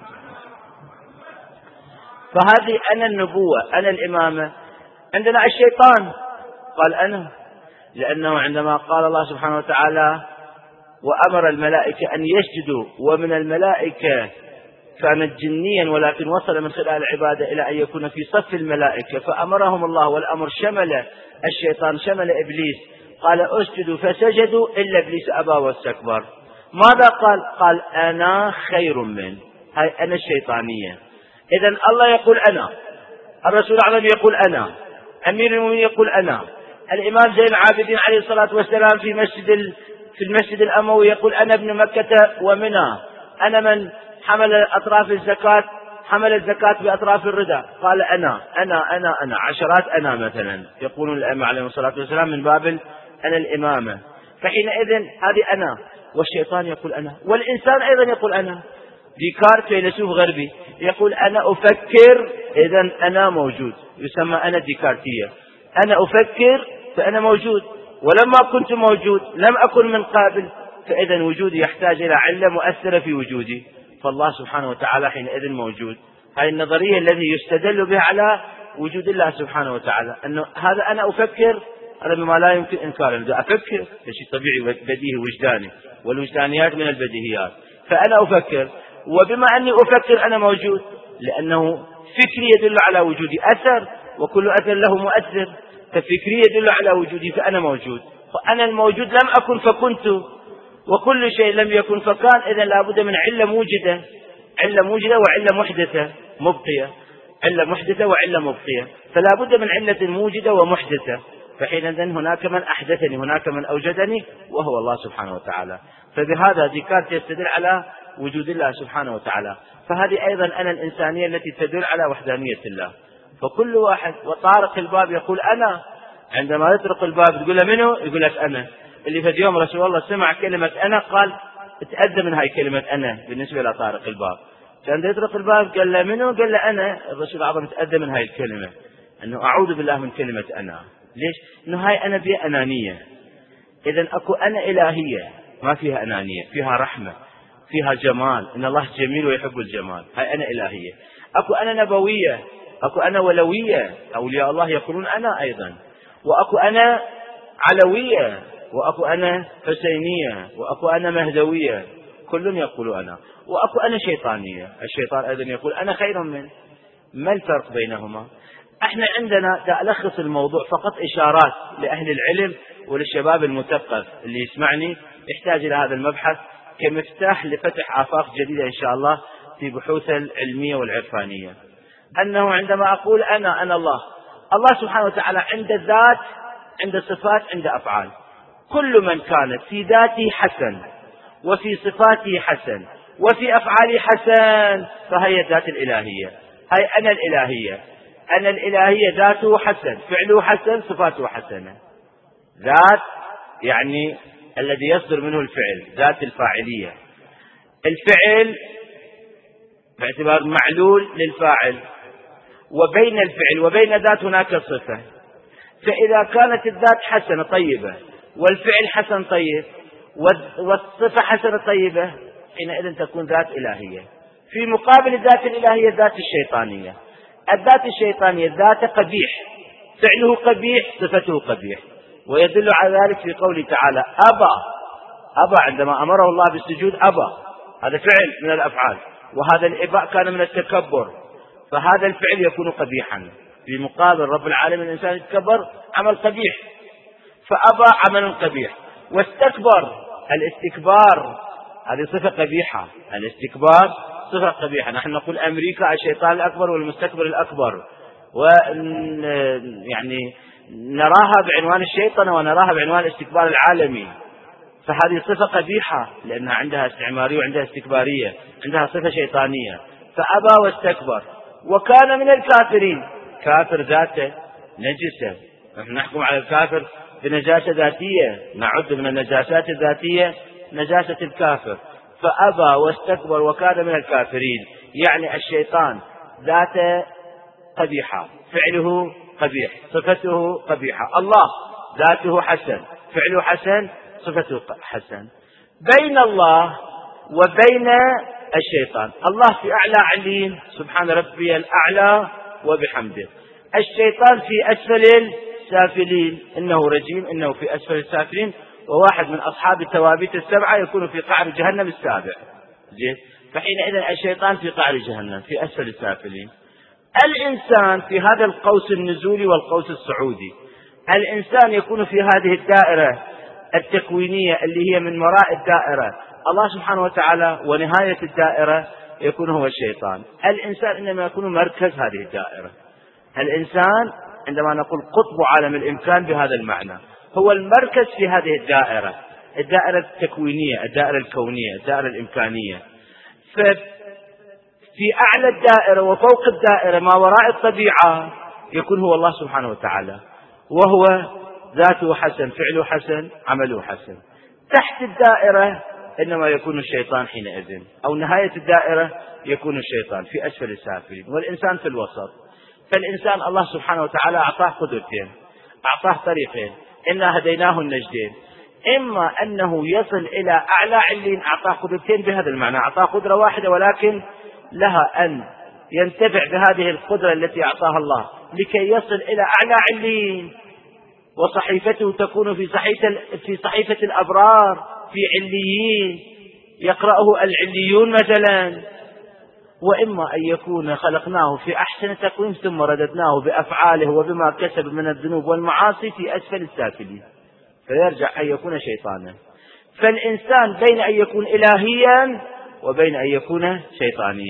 فهذه أنا النبوة، أنا الإمامة. عندنا الشيطان قال أنا، لأنه عندما قال الله سبحانه وتعالى وأمر الملائكة أن يسجدوا، ومن الملائكة كانت جنيا ولكن وصل من خلال العبادة إلى أن يكون في صف الملائكة، فأمرهم الله، والأمر شمل الشيطان، شمل إبليس، قال اسجدوا فسجدوا إلا إبليس أبى واستكبر. ماذا قال؟ قال أنا خير من، هاي أنا الشيطانية. إذن الله يقول أنا، الرسول الأعظم يقول أنا، أمير المؤمنين يقول أنا، الإمام زين العابدين عليه الصلاة والسلام في المسجد الأموي يقول أنا ابن مكة ومنى، أنا من حمل أطراف الزكاة، حمل الزكاة بأطراف الردى، قال أنا أنا أنا أنا، عشرات أنا مثلا يقولون الأئمة عليهم الصلاة والسلام من باب أنا الإمامة. فحينئذ هذه أنا، والشيطان يقول أنا، والإنسان أيضا يقول أنا. ديكارت فيلسوف غربي يقول أنا أفكر، إذن أنا موجود، يسمى أنا ديكارتية، أنا أفكر فأنا موجود، ولما كنت موجود لم أكن من قابل، فإذن وجودي يحتاج إلى علة مؤثرة في وجودي، فالله سبحانه وتعالى حينئذ موجود. هذه النظرية التي يستدل بها على وجود الله سبحانه وتعالى، أنه هذا أنا أفكر، هذا مما لا يمكن إنكاره، إذا أفكر شيء طبيعي بديهي وجداني، والوجدانيات من البديهيات، فأنا أفكر، وبما أني أفكر أنا موجود، لأنه فكري يدل على وجودي، أثر وكل أثر له مؤثر، ففكري يدل على وجودي فأنا موجود. فأنا الموجود لم أكن فكنت، وكل شيء لم يكن فكان، إذن لابد من علة موجدة، علة موجدة وعلة محدثة مبقية. علة محدثة وعلة مبقية، فلا بد من علة موجدة ومحدثة، فحينئذ هناك من أحدثني، هناك من أوجدني، وهو الله سبحانه وتعالى. فبهذا ديكارت يستدل على وجود الله سبحانه وتعالى. فهذه أيضا أنا الإنسانية التي تدل على وحدانية الله. فكل واحد وطارق الباب يقول أنا، عندما يطرق الباب تقول له منو؟ يقول لك أنا. اللي في اليوم رسول الله سمع كلمة أنا قال اتأذى من هاي كلمة أنا بالنسبة لطارق الباب. كان يطرق الباب قال له منو؟ قال له أنا. الرسول الأعظم تأذى من هاي الكلمة، أنه أعوذ بالله من كلمة أنا. ليش؟ إنه هاي أنا بها أنانية. إذن أكو أنا إلهية ما فيها أنانية، فيها رحمة، فيها جمال، إن الله جميل ويحب الجمال، هاي أنا إلهية. أكو أنا نبوية، أكو أنا ولوية، أولياء الله يقولون أنا أيضا، وأكو أنا علوية، وأكو أنا حسينية، وأكو أنا مهدوية، كل يقول أنا. وأكو أنا شيطانية، الشيطان أيضا يقول أنا خير من. ما الفرق بينهما؟ احنا عندنا ألخص الموضوع فقط إشارات لأهل العلم وللشباب المثقف اللي يسمعني يحتاج إلى هذا المبحث كمفتاح لفتح آفاق جديدة إن شاء الله في بحوث العلمية والعرفانية. أنه عندما أقول أنا الله، الله سبحانه وتعالى عند الذات، عند صفات، عند أفعال. كل من كانت في ذاته حسن، وفي صفاته حسن، وفي أفعاله حسن، فهي الذات الإلهية، هي أنا الإلهية. أنا الإلهية ذاته حسن، فعله حسن، صفاته حسنة. ذات يعني الذي يصدر منه الفعل، ذات الفاعلية. الفعل باعتبار معلول للفاعل، وبين الفعل وبين ذات هناك صفة. فإذا كانت الذات حسنة طيبة، والفعل حسن طيب، والصفة حسنة طيبة، حينئذ تكون ذات إلهية. في مقابل الذات الإلهية الذات الشيطانية. الذات الشيطانية ذات قبيح، فعله قبيح، صفته قبيح. ويدل على ذلك في قوله تعالى أبى عندما أمره الله بالسجود أبى، هذا فعل من الأفعال، وهذا الإباء كان من التكبر، فهذا الفعل يكون قبيحا. في مقابل رب العالمين الإنسان يتكبر، عمل قبيح، فأبى عمل قبيح. واستكبر، الاستكبار هذه صفة قبيحة، الاستكبار صفة قبيحة. نحن نقول أمريكا الشيطان الأكبر والمستكبر الأكبر، يعني نراها بعنوان الشيطنة ونراها بعنوان الاستكبار العالمي. فهذه صفة قبيحة لأنها عندها استعمارية وعندها استكبارية، عندها صفة شيطانية. فأبى واستكبر وكان من الكافرين. كافر ذاته نجسة، نحن نحكم على الكافر بنجاسة ذاتية، نعد من النجاسات الذاتية نجاسة الكافر. فأبى واستكبر وكان من الكافرين، يعني الشيطان ذاته قبيحة، فعله قبيح، صفته قبيحة. الله ذاته حسن، فعله حسن، صفته حسن. بين الله وبين الشيطان، الله في أعلى علين سبحان ربي الأعلى وبحمده، الشيطان في أسفل السافلين، إنه رجيم، إنه في أسفل السافلين، وواحد من أصحاب التوابيت السبعة يكون في قعر جهنم السابع. فحينئذ الشيطان في قعر جهنم في أسفل السافلين. الإنسان في هذا القوس النزولي والقوس الصعودي، الإنسان يكون في هذه الدائرة التكوينية اللي هي من وراء الدائرة الله سبحانه وتعالى، ونهاية الدائرة يكون هو الشيطان. الإنسان إنما يكون مركز هذه الدائرة. الإنسان عندما نقول قطب عالم الإمكان بهذا المعنى، هو المركز في هذه الدائرة، الدائرة التكوينية، الدائرة الكونية، الدائرة الإمكانية. في أعلى الدائرة وفوق الدائرة ما وراء الطبيعة يكون هو الله سبحانه وتعالى، وهو ذاته حسن، فعله حسن، عمله حسن. تحت الدائرة إنما يكون الشيطان حينئذ، أو نهاية الدائرة يكون الشيطان في أسفل السافلين، والإنسان في الوسط. فالإنسان الله سبحانه وتعالى أعطاه قدرتين، أعطاه طريقين، إنا هديناه النجدين. إما أنه يصل إلى أعلى علين، أعطاه قدرتين بهذا المعنى، أعطاه قدرة واحدة ولكن لها أن ينتفع بهذه القدرة التي أعطاها الله لكي يصل إلى أعلى علين، وصحيفته تكون في صحيفة الأبرار في عليين يقرأه العليون مثلا. وإما أن يكون خلقناه في أحسن تقويم ثم رددناه بأفعاله وبما كسب من الذنوب والمعاصي في أسفل السافلين، فيرجع أن يكون شيطانا. فالإنسان بين أن يكون إلهيا وبين أن يكون شيطانيا.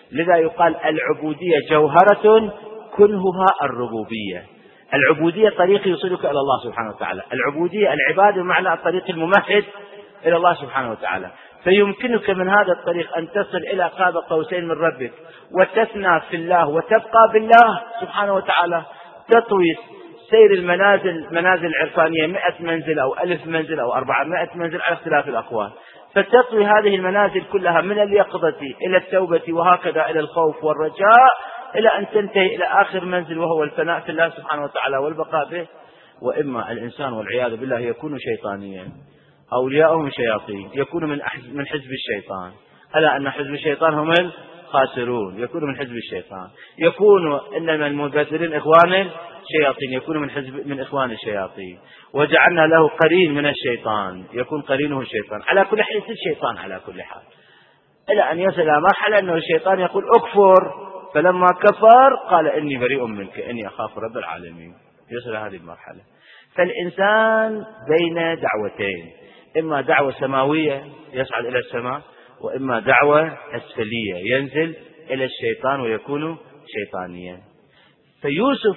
لذا يقال العبودية جوهرة كنهها الربوبية. العبودية طريق يوصلك إلى الله سبحانه وتعالى، العبودية العبادة بمعنى الطريق الممهد إلى الله سبحانه وتعالى. فيمكنك من هذا الطريق أن تصل إلى قاب قوسين من ربك وتثنى في الله وتبقى بالله سبحانه وتعالى، تطوي سير المنازل، منازل عرفانية 100 منزل أو 1000 منزل أو 400 منزل على اختلاف الأقوال، فتطوي هذه المنازل كلها من اليقظة إلى التوبة وهكذا إلى الخوف والرجاء، إلى أن تنتهي إلى آخر منزل وهو الفناء في الله سبحانه وتعالى والبقاء به. وإما الإنسان والعياذ بالله يكون شيطانيا، أولياؤهم شياطين، يكون من حزب الشيطان، ألا أن حزب الشيطان هم الخاسرون، يكون من حزب الشيطان، يكون إنما المبادرين إخوان الشياطين، يكون من إخوان الشياطين، وجعلنا له قرين من الشيطان، يكون قرينه الشيطان. على كل حال يصير الشيطان على كل حال، إلى أن يصل إلى مرحلة أنه الشيطان يقول أكفر، فلما كفر قال إني بريء منك إني أخاف رب العالمين، يصل هذه المرحلة. فالإنسان بين دعوتين، إما دعوة سماوية يصعد إلى السماء، وإما دعوة أسفلية ينزل إلى الشيطان ويكون شيطانيا. فيوسف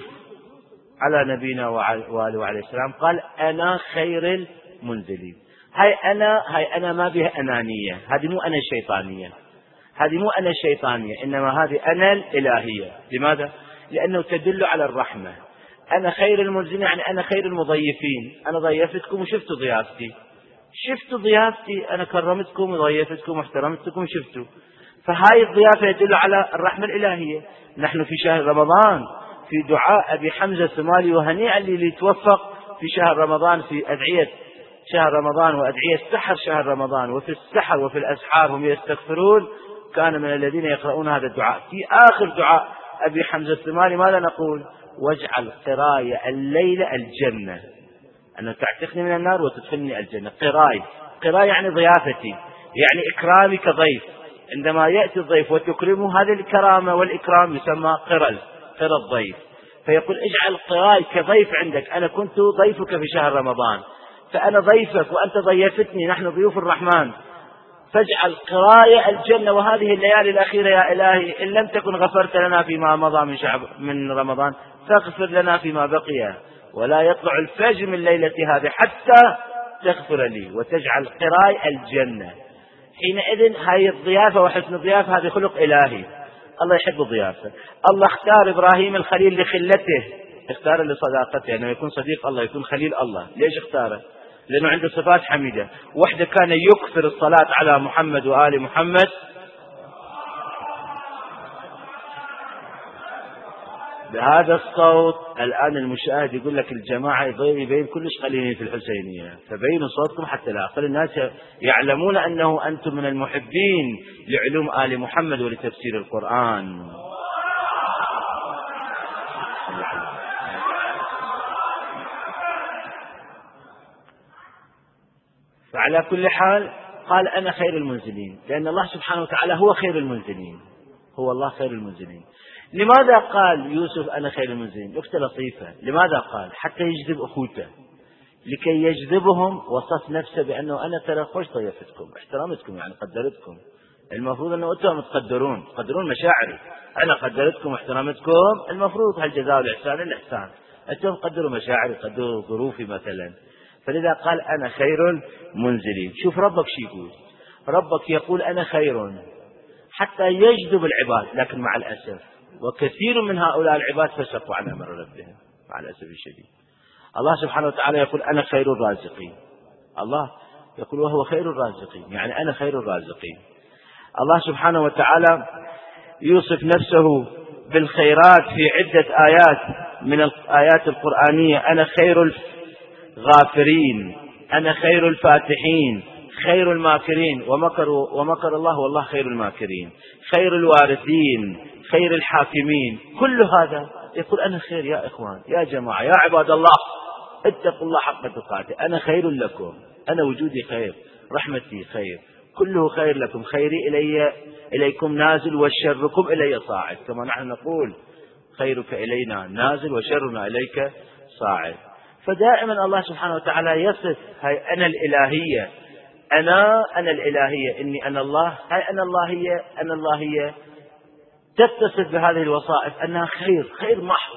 على نبينا وآله عليه السلام قال أنا خير المنزلين. هاي أنا ما بها أنانية، هذه مو أنا الشيطانية، هذه مو أنا الشيطانية، إنما هذه أنا الإلهية. لماذا؟ لأنه تدل على الرحمة. أنا خير المنزلين يعني أنا خير المضيفين، أنا ضيفتكم وشفتوا ضيافتي، شفتوا ضيافتي، أنا كرمتكم وضيفتكم واحترمتكم شفتوا. فهاي الضيافة يدل على الرحمة الإلهية. نحن في شهر رمضان في دعاء أبي حمزة الثمالي، وهنيئا اللي يتوفق في شهر رمضان في أدعية شهر رمضان وأدعية سحر شهر رمضان، وفي السحر وفي الأسحار هم يستغفرون، كان من الذين يقرؤون هذا الدعاء. في آخر دعاء أبي حمزة الثمالي ماذا نقول؟ واجعل قراي الليل الجنة، أن تعتقني من النار وتدخلني الجنة. قراي يعني ضيافتي، يعني إكرامي كضيف، عندما يأتي الضيف وتكرمه، هذه الكرامة والإكرام يسمى قرى الضيف. فيقول اجعل قراي كضيف عندك، أنا كنت ضيفك في شهر رمضان، فأنا ضيفك وأنت ضيفتني، نحن ضيوف الرحمن، فاجعل قراي الجنة. وهذه الليالي الأخيرة يا إلهي إن لم تكن غفرت لنا فيما مضى من رمضان فاغفر لنا فيما بقي، ولا يطلع الفجر من ليلة هذه حتى تغفر لي وتجعل قراي الجنة. حينئذ هذه الضيافة وحسن الضيافة هذه خلق إلهي، الله يحب الضيافة. الله اختار إبراهيم الخليل لخلته، اختار لصداقته، أنه يكون صديق الله، يكون خليل الله. ليش اختاره؟ لأنه عنده صفات حميدة. وحده كان يكثر الصلاة على محمد وآل محمد. بهذا الصوت الآن المشاهد يقول لك الجماعة يبين كلش قليلين في الحسينية، فبينوا صوتكم حتى لا أقل الناس يعلمون أنه أنتم من المحبين لعلوم آل محمد ولتفسير القرآن. فعلى كل حال قال أنا خير المنزلين، لأن الله سبحانه وتعالى هو خير المنزلين، هو الله خير المنزلين. لماذا قال يوسف أنا خير المنزلين؟ نكتة لطيفة. لماذا قال؟ حتى يجذب أخوته، لكي يجذبهم وصف نفسه بأنه أنا ترى خوش ضيفتكم، احترمتكم، يعني قدرتكم. المفروض أنه أنتم تقدرون مشاعري، أنا قدرتكم واحترمتكم، المفروض هالجزاء والإحسان الإحسان، أنتم قدروا مشاعري، قدروا ظروفي مثلا. فلذا قال أنا خير المنزلين. شوف ربك شي يقول، ربك يقول أنا خير حتى يجذب العباد، لكن مع الأسف وكثير من هؤلاء العباد فسقوا عن أمر ربهم مع الأسف الشديد. الله سبحانه وتعالى يقول أنا خير الرازقين، الله يقول وهو خير الرازقين، يعني أنا خير الرازقين. الله سبحانه وتعالى يوصف نفسه بالخيرات في عدة آيات من الآيات القرآنية. أنا خير الغافرين، أنا خير الفاتحين، خير الماكرين، ومكر الله والله خير الماكرين، خير الوارثين، خير الحاكمين. كل هذا يقول أنا خير. يا إخوان، يا جماعة، يا عباد الله، اتقوا الله حق تقاته. أنا خير لكم، أنا وجودي خير، رحمتي خير، كله خير لكم، خيري إليكم نازل وشركم إلي صاعد، كما نحن نقول خيرك إلينا نازل وشرنا إليك صاعد. فدائما الله سبحانه وتعالى يصف هاي أنا الإلهية، أنا الإلهية، إني أنا الله، هاي أنا الله هي تتصف بهذه الوصائف أنها خير محض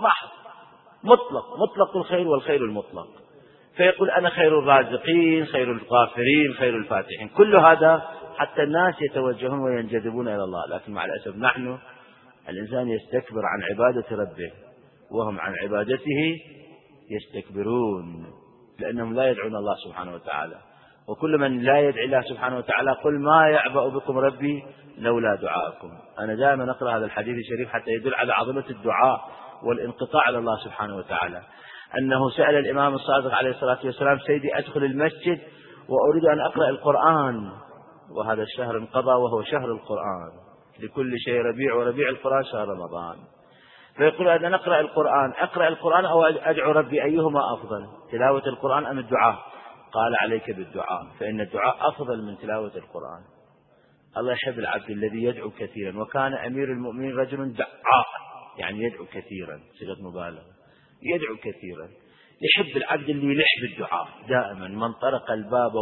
مطلق الخير والخير المطلق. فيقول أنا خير الرازقين، خير الغافرين، خير الفاتحين، كل هذا حتى الناس يتوجهون وينجذبون إلى الله. لكن مع الأسف نحن الإنسان يستكبر عن عبادة ربه وهم عن عبادته يستكبرون، لأنهم لا يدعون الله سبحانه وتعالى. وكل من لا يدعي الله سبحانه وتعالى قل ما يعبأ بكم ربي لولا دعاءكم. أنا دائما أقرأ هذا الحديث الشريف حتى يدل على عظمة الدعاء والانقطاع على الله سبحانه وتعالى. أنه سأل الإمام الصادق عليه الصلاة والسلام: سيدي أدخل المسجد وأريد أن أقرأ القرآن، وهذا الشهر انقضى وهو شهر القرآن، لكل شيء ربيع، وربيع القرآن شهر رمضان. فيقول أنا نقرأ القرآن، أقرأ القرآن أو أدعو ربي، أيهما أفضل، تلاوة القرآن أم الدعاء؟ قال عليك بالدعاء، فإن الدعاء أفضل من تلاوة القرآن. الله يحب العبد الذي يدعو كثيرا، وكان أمير المؤمنين رجل دعاء، يعني يدعو كثيرا، صيغة مبالغة، يدعو كثيرا. يحب العبد اللي يلح بالدعاء دائما. من طرق الباب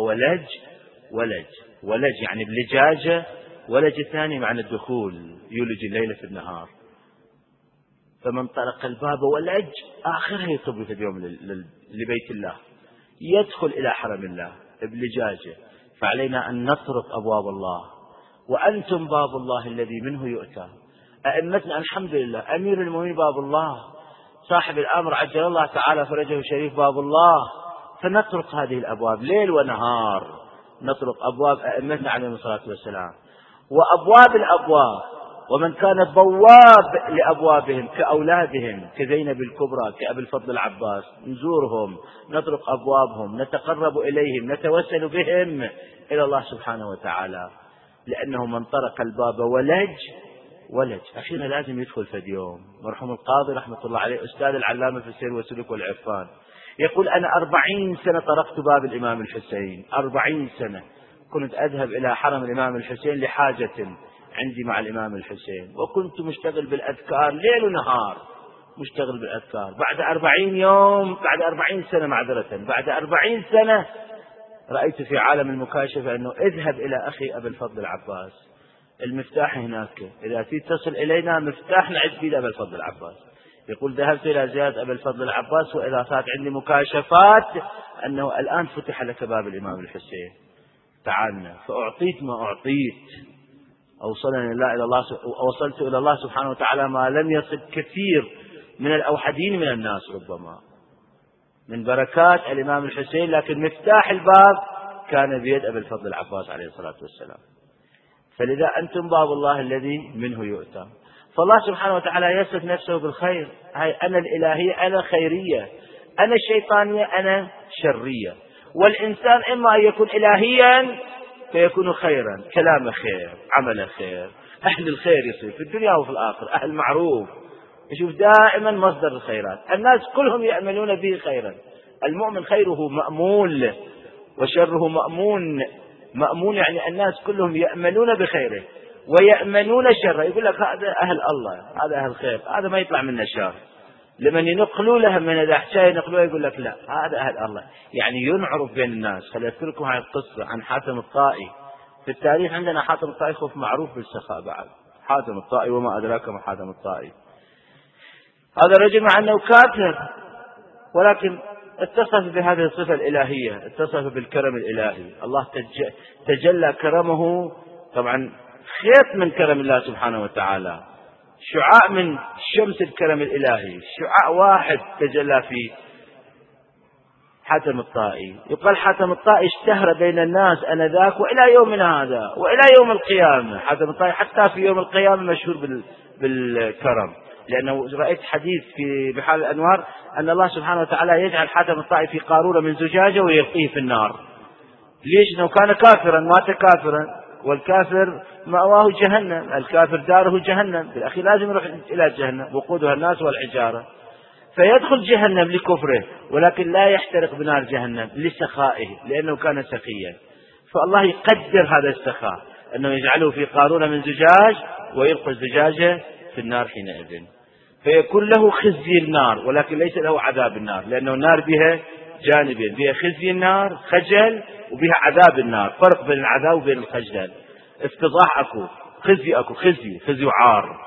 ولج يعني بلجاجة، ولج الثاني معنى الدخول، يولج الليل في النهار. فمن طرق الباب ولج آخرها يطب في اليوم لبيت الله، يدخل إلى حرم الله بلجاجة. فعلينا أن نطرق أبواب الله، وأنتم باب الله الذي منه يؤتى. أئمتنا الحمد لله، أمير المؤمنين باب الله، صاحب الأمر عجل الله تعالى فرجه الشريف باب الله. فنطرق هذه الأبواب ليل ونهار، نطرق أبواب أئمتنا عليهم الصلاة والسلام، وأبواب الأبواب، ومن كان بواب لأبوابهم كأولادهم كزينب الكبرى، كأبي الفضل العباس، نزورهم، نطرق أبوابهم، نتقرب إليهم، نتوسل بهم إلى الله سبحانه وتعالى. لأنه من طرق الباب ولج أخيرا لازم يدخل في اليوم. مرحوم القاضي رحمة الله عليه أستاذ العلامة في السير والسلوك والعرفان يقول: أنا 40 سنة طرقت باب الإمام الحسين، 40 سنة كنت أذهب إلى حرم الإمام الحسين لحاجة عندي مع الإمام الحسين، وكنت مشتغل بالأذكار ليل ونهار، مشتغل بالأذكار. بعد 40 يوم، بعد 40 سنة معذرة، بعد 40 سنة رأيت في عالم المكاشفة أنه اذهب إلى أخي أبي الفضل العباس، المفتاح هناك، إذا تصل إلينا مفتاح نعد بيد أبي الفضل العباس. يقول: ذهبت إلى زيارة أبي الفضل العباس، وإذا صارت عندي مكاشفات أنه الآن فتح لك باب الإمام الحسين، تعالنا. فأعطيت ما أعطيت، وصلت إلى الله سبحانه وتعالى ما لم يصل كثير من الأوحدين من الناس ربما من بركات الإمام الحسين. لكن مفتاح الباب كان بيد أبي الفضل العباس عليه الصلاة والسلام. فلذا أنتم باب الله الذي منه يؤتى. فالله سبحانه وتعالى يصف نفسه بالخير، هاي أنا الإلهية، أنا خيرية، أنا الشيطانية، أنا شرية. والإنسان إما أن يكون إلهيا فيكون خيرا، كلام خير، عمل خير، أهل الخير يصير في الدنيا وفي الآخرة، أهل معروف، يشوف دائما مصدر الخيرات، الناس كلهم يأملون به خيرا. المؤمن خيره مأمول وشره مأمون يعني الناس كلهم يأملون بخيره ويأمنون شره. يقول لك هذا أهل الله، هذا أهل خير، هذا ما يطلع منه شر. لمن ينقلوا لهم من الأحشاء ينقلوه يقول لك لا، هذا أهل الله، يعني ينعرف بين الناس. خليذكركم هذه القصة عن حاتم الطائي. في التاريخ عندنا حاتم الطائي خوف معروف بالسخاء بعد. حاتم الطائي وما أدراك ما حاتم الطائي. هذا الرجل مع أنه كافر ولكن اتصف بهذه الصفة الإلهية، اتصف بالكرم الإلهي. الله تجلى كرمه، طبعا خيط من كرم الله سبحانه وتعالى، شعاع من شمس الكرم الإلهي، شعاع واحد تجلى في حاتم الطائي. يقال حاتم الطائي اشتهر بين الناس أنذاك وإلى يومنا هذا وإلى يوم القيامة. حاتم الطائي حتى في يوم القيامة مشهور بالكرم، لأنه رأيت حديث في بحال الأنوار أن الله سبحانه وتعالى يجعل حاتم الطائي في قارورة من زجاجة ويلقيه في النار. ليش؟ لو كان كافرا مات كافرا، والكافر مأواه جهنم، الكافر داره جهنم، في الأخير لازم يروح إلى جهنم وقودها الناس والحجارة، فيدخل جهنم لكفره، ولكن لا يحترق بنار جهنم لسخائه لأنه كان سخيا. فالله يقدر هذا السخاء أنه يجعله في قارورة من زجاج ويلقي الزجاجة في النار حينئذ، فيكون له خزي النار ولكن ليس له عذاب النار، لأنه النار بها جانبين، بها خزي النار خجل، وبها عذاب النار، فرق بين العذاب وبين الخجل. افتضاح أكو خزي أكو خزي وعار.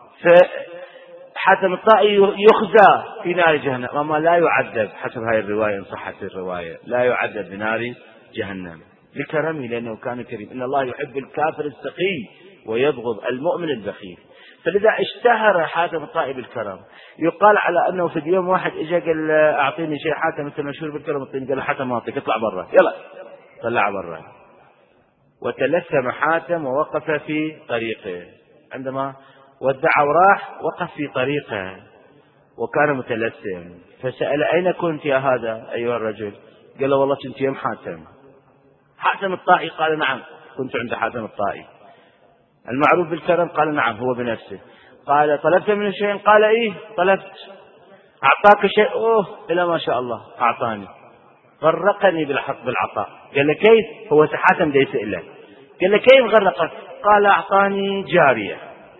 فحاتم الطائي يخزى في نار جهنم، أما لا يعذب حسب هاي الرواية إن صحت الرواية، لا يعذب بنار جهنم لكرمه، لأنه كان كريم. إن الله يحب الكافر السقي ويبغض المؤمن البخيل. فلذا اشتهر حاتم الطائي بالكرم. يقال على أنه في يوم واحد إجا قال أعطيني شيء، حاتم أنت مشهور بالكرم، قال له حاتم ما أعطيك، اطلع برا، يلا طلع برا. وتلثم حاتم ووقف في طريقه، عندما ودع وراح وقف في طريقه وكان متلثم. فسأل أين كنت يا هذا أيها الرجل؟ قال له والله كنت يم حاتم الطائي. قال نعم كنت عند حاتم الطائي المعروف بالكرم. قال نعم هو بنفسه. قال طلبت منه شيء؟ قال إيه طلبت. أعطاك شيء؟ إلا ما شاء الله أعطاني، غرقني بالعطاء. قال له كيف؟ هو حاتم ليس إلا. قال له كيف غرقك؟ قال أعطاني جارية،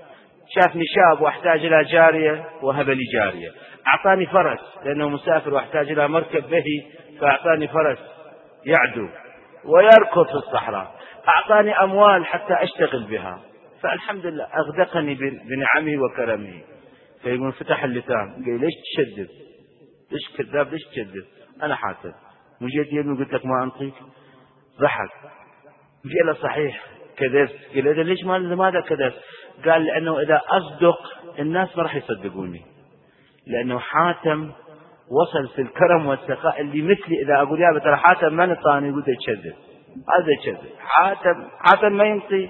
شافني شاب واحتاج إلى جارية وهب لي جارية. أعطاني فرس لأنه مسافر واحتاج إلى مركب به، فأعطاني فرس يعدو ويركض في الصحراء. أعطاني أموال حتى أشتغل بها، فالحمد لله أغدقني بنعمه وكرمه. فيقول فتح اللسان قال ليش تشدد؟ ليش كذاب؟ ليش تشدد؟ أنا حاتم، وجيت يمي قلت لك ما أنطيك. ضحك. قال له صحيح كذبت. قال له ليش لماذا كذبت؟ قال لأنه إذا أصدق الناس ما راح يصدقوني، لأنه حاتم وصل في الكرم والسخاء اللي مثلي إذا أقول يا ترى حاتم ما نطاني يقول يتشذب، هذا يتشذب. حاتم ما ينطي،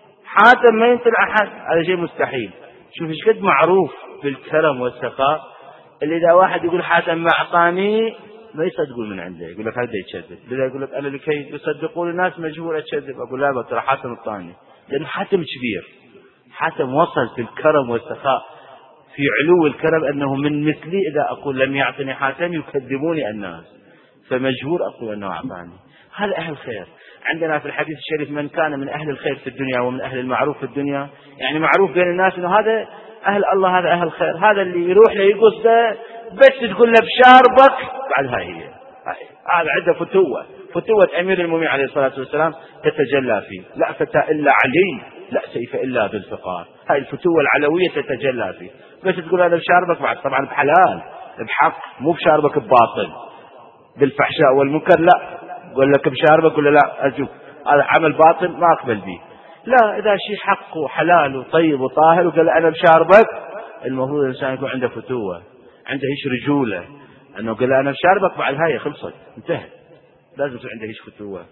حاتم ما ينطي أحد، هذا شيء مستحيل. شوف ايش قد معروف بالكرم والسخاء، اللي إذا واحد يقول حاتم ما أعطاني ما يصدقون من عنده، يقول لك هذا يتشذب. لذا يقول لك أنا لكي يصدقون الناس مجبور أتشذب، أقول لا ترى حاتم الطاني، لأنه حاتم كبير. حاتم وصل في الكرم والسخاء في علو الكرم أنه من مثلي إذا أقول لم يعطني حاتم يكذبوني الناس، فمجبور أقول أنه أعطاني. هذا أهل خير. عندنا في الحديث الشريف من كان من أهل الخير في الدنيا ومن أهل المعروف في الدنيا، يعني معروف بين الناس أنه هذا أهل الله، هذا أهل خير. هذا اللي يروح ليقص ده بس تقول له بشاربك بعد هاي هي، هذا عنده فتوة أمير المؤمنين عليه الصلاة والسلام تتجلى فيه. لا فتى إلا علي، لا سيف إلا بالفقار. هاي الفتوة العلوية تتجلى فيه. بس تقول هذا بشاربك بعد، طبعا بحلال بحق، مو بشاربك بباطل بالفحشاء والمنكر، لا قول لك بشاربك ولا لا أشوف هذا عمل باطل ما أقبل به. لا إذا شيء حق وحلال وطيب وطاهر وقال أنا بشاربك، المفروض الإنسان يكون عنده فتوة، عنده هيش رجولة، أنه قال أنا بشاربك بعد هاي خلصت انتهت، لازم يكون عنده هيش فتوة.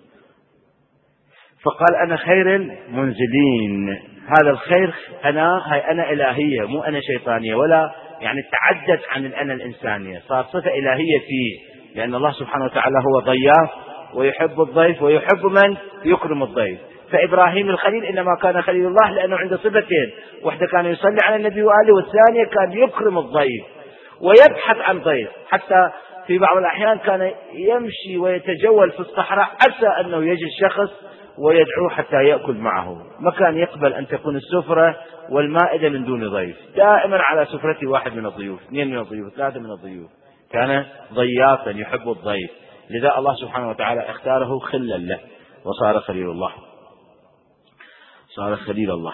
فقال أنا خير المنزلين، هذا الخير أنا إلهية مو أنا شيطانية، ولا يعني تعدت عن الأنا الإنسانية، صار صفة إلهية فيه، لأن الله سبحانه وتعالى هو ضياف ويحب الضيف ويحب من يكرم الضيف. فإبراهيم الخليل إنما كان خليل الله لأنه عنده صفتين، واحدة كان يصلي على النبي وآله، والثانية كان يكرم الضيف ويبحث عن ضيف. حتى في بعض الأحيان كان يمشي ويتجول في الصحراء عسى أنه يجد شخص ويدعوه حتى يأكل معه، ما كان يقبل أن تكون السفرة والمائدة من دون ضيف، دائما على سفرته واحد من الضيوف، 2 من الضيوف، 3 من الضيوف، كان ضيافا يحب الضيف. لذا الله سبحانه وتعالى اختاره خلا له وصار خليل الله، صار خليل الله.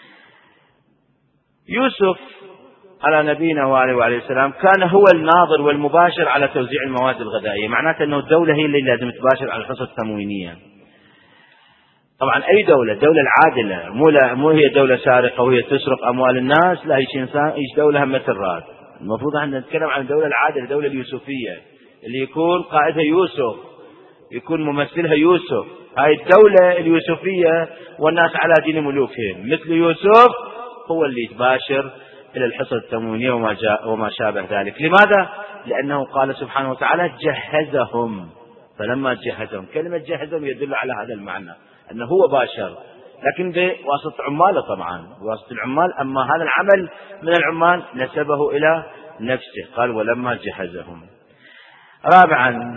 يوسف على نبينا وعليه السلام كان هو الناظر والمباشر على توزيع المواد الغذائية، معناته أنه الدولة هي اللي لازم تباشر على الحصة التموينية. طبعا أي دولة العادلة، مو هي دولة سارقة وهي تسرق أموال الناس، لا هيش إنسان، هيش دولة هم الراد. المفروض أن نتكلم عن الدولة العادلة، الدولة اليوسفية اللي يكون قائدها يوسف، يكون ممثلها يوسف، هاي الدولة اليوسفية والناس على دين ملوكهم مثل يوسف هو اللي يتباشر إلى الحصة التموينية وما شابه ذلك. لماذا؟ لأنه قال سبحانه وتعالى جهزهم، فلما جهزهم، كلمة جهزهم يدل على هذا المعنى أنه هو باشر، لكن بواسطة عماله طبعا، بواسطة العمال. أما هذا العمل من العمال نسبه إلى نفسه، قال ولما جهزهم. رابعا،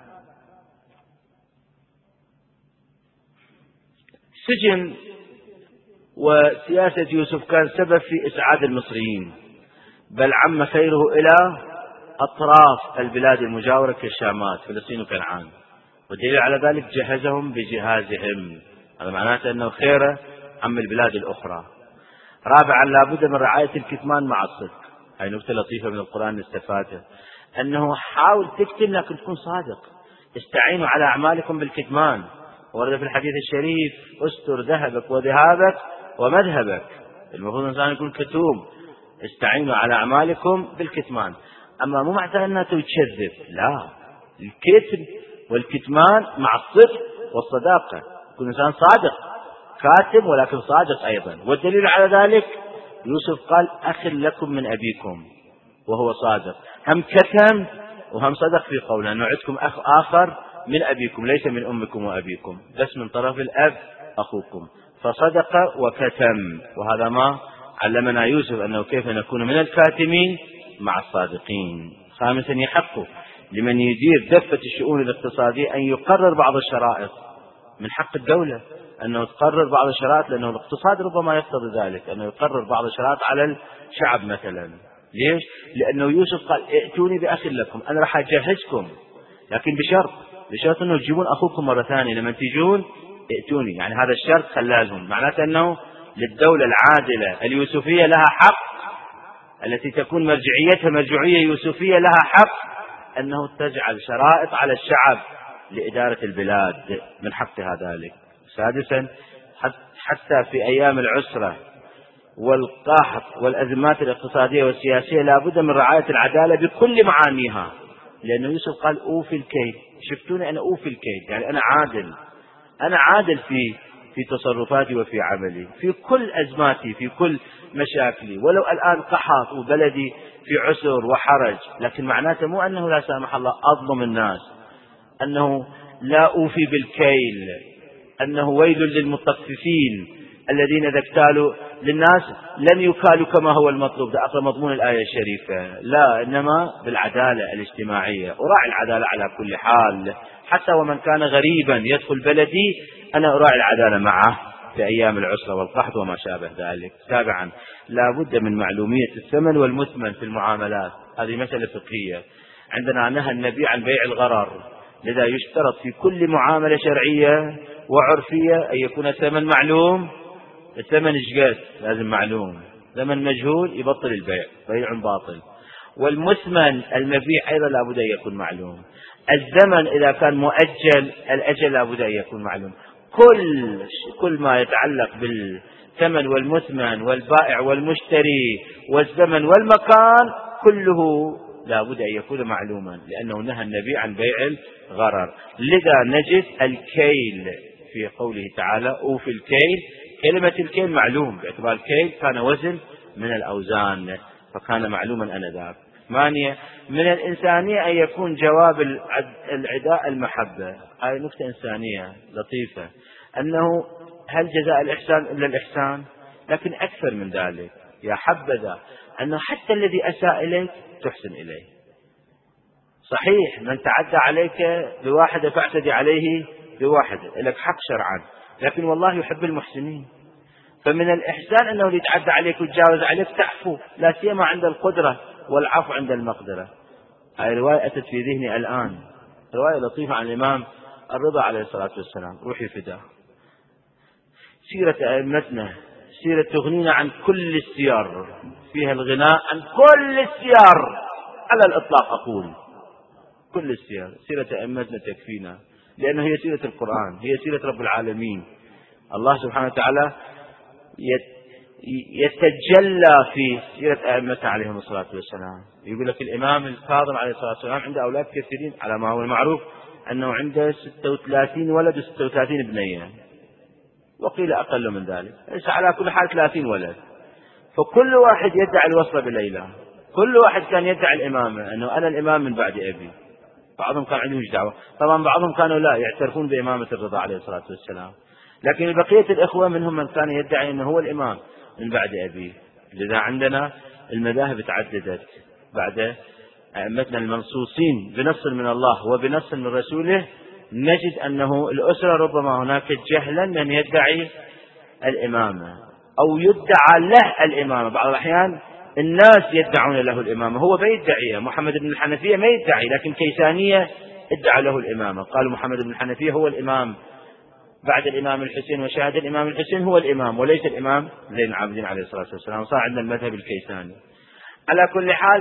سجن وسياسة يوسف كان سبب في إسعاد المصريين، بل عم خيره إلى أطراف البلاد المجاورة كالشامات فلسطين وكنعان، والدليل على ذلك جهزهم بجهازهم، هذا معناته أنه خيره عم البلاد الأخرى. رابعا لا بد من رعاية الكتمان مع الصدق. هاي نكتة لطيفة من القرآن نستفادها، أنه حاول تكتم لكن تكون صادق. استعينوا على أعمالكم بالكتمان. ورد في الحديث الشريف استر ذهبك وذهابك ومذهبك. المفروض الإنسان يكون كتوم. استعينوا على أعمالكم بالكتمان. أما مو معنى أنها تكذب، لا، الكتم والكتمان مع الصدق والصداقة. يكون إنسان صادق، كاتم ولكن صادق أيضا. والدليل على ذلك يوسف قال أخ لكم من أبيكم، وهو صادق، هم كتم وهم صدق في قوله أن نوعدكم أخ آخر من أبيكم ليس من أمكم وأبيكم، بس من طرف الأب أخوكم، فصدق وكتم. وهذا ما علمنا يوسف أنه كيف نكون من الكاتمين مع الصادقين. خامسا يحق لمن يدير دفة الشؤون الاقتصادية أن يقرر بعض الشرائط. من حق الدولة أنه تقرر بعض الشرائط، لأنه الاقتصاد ربما يقتضي ذلك، أنه يقرر بعض الشرائط على الشعب مثلا. ليش؟ لأنه يوسف قال ائتوني بأخ لكم، أنا راح أجهزكم لكن بشرط أنه تجيبون أخوكم مرة ثانية، لما تجون ائتوني. يعني هذا الشرط خلازهم، معناته أنه للدولة العادلة اليوسفية لها حق، التي تكون مرجعيتها مرجعية يوسفية، لها حق أنه تجعل شرائط على الشعب لإدارة البلاد، من حقها ذلك. سادسا حتى في أيام العسرة والقحط والأزمات الاقتصادية والسياسية لا بد من رعاية العدالة بكل معانيها، لأنه يوسف قال أوفي الكيل. شفتوني أنا أوفي الكيل، يعني أنا عادل في تصرفاتي وفي عملي في كل أزماتي في كل مشاكلي، ولو الآن قحط وبلدي في عسر وحرج، لكن معناته مو أنه لا سامح الله أظلم الناس، أنه لا أوفي بالكيل، أنه ويل للمطففين الذين إذا اكتالوا للناس لم يكالوا كما هو المطلوب. ده أصلا مضمون الآية الشريفة. لا، إنما بالعدالة الاجتماعية. أراعي العدالة على كل حال، حتى ومن كان غريبا يدخل بلدي أنا أراعي العدالة معه في أيام العسرة والقحط وما شابه ذلك. سابعا لا بد من معلومية الثمن والمثمن في المعاملات. هذه مسألة فقهية. عندنا نهى النبي عن بيع الغرر، لذا يشترط في كل معاملة شرعية وعرفية أن يكون الثمن معلوم. الثمن إشقاد لازم معلوم، ثمن مجهول يبطل البيع، بيع باطل. والمثمن المبيع أيضا لا بد أن يكون معلوم. الزمن إذا كان مؤجل الأجل لا بد أن يكون معلوم. كل ما يتعلق بالثمن والمثمن والبائع والمشتري والزمن والمكان كله لا بد أن يكون معلوما، لأنه نهى النبي عن بيع الغرر. لذا نجد الكيل في قوله تعالى أوفي الكيل. كلمة الكيل معلوم، باعتبار الكيل كان وزن من الأوزان فكان معلوما أنذاك. 8 من الإنسانية أن يكون جواب العداء المحبة. هذه نكتة إنسانية لطيفة، أنه هل جزاء الإحسان إلا الإحسان؟ لكن أكثر من ذلك، يا حبذا أنه حتى الذي أساء إليك تحسن إليه. صحيح من تعدى عليك بواحدة فاعتدي عليه بواحدة، لك حق شرعا، لكن والله يحب المحسنين. فمن الإحسان أنه يتعدى عليك ويتجاوز عليك تعفو، لا سيما عند القدرة، والعفو عند المقدرة. هذه رواية أتت في ذهني الآن، رواية لطيفة عن الإمام الرضا عليه الصلاة والسلام، روحي فداه. سيرة أئمتنا سيرة تغنينا عن كل السير، فيها الغناء عن كل السير على الإطلاق. أقول كل السير، سيرة أئمتنا تكفينا، لأنه هي سيرة القرآن، هي سيرة رب العالمين. الله سبحانه وتعالى يتجلى في سيرة أئمتنا عليهم الصلاة والسلام. يقول لك الإمام الكاظم عليه الصلاة والسلام عنده أولاد كثيرين، على ما هو المعروف أنه عنده 36 ولد و36 بنية، وقيل أقل من ذلك، ليس على كل حال 30 ولد. فكل واحد يدعي الوصل بالإله، كل واحد كان يدعي الإمامة، أنه أنا الإمام من بعد أبي. بعضهم كان عندهم دعوة، طبعا بعضهم كانوا لا يعترفون بإمامة الرضا عليه الصلاة والسلام، لكن بقية الإخوة منهم من كان يدعي أنه هو الإمام من بعد أبيه. لذا عندنا المذاهب تعددت بعد أئمتنا المنصوصين بنص من الله وبنص من رسوله. نجد أنه الأسرة ربما هناك جهلا من يدعي الإمامة أو يدعى له الإمامة. بعض الأحيان الناس يدعون له الإمامة، هو ما يدعيها. محمد بن الحنفية ما يدعي، لكن كيسانية ادعى له الإمامة، قالوا محمد بن الحنفية هو الإمام بعد الإمام الحسين وشاهد الإمام الحسين هو الإمام وليس الإمام زين العابدين عليه الصلاة والسلام، صار عندنا المذهب الكيساني. على كل حال،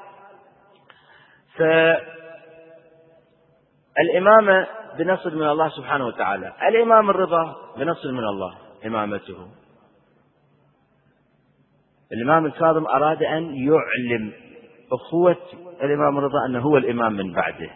فالإمامة بنص من الله سبحانه وتعالى، الإمام الرضا بنص من الله إمامته. الإمام الكاظم أراد أن يعلم أخوة الإمام الرضا أنه هو الإمام من بعده،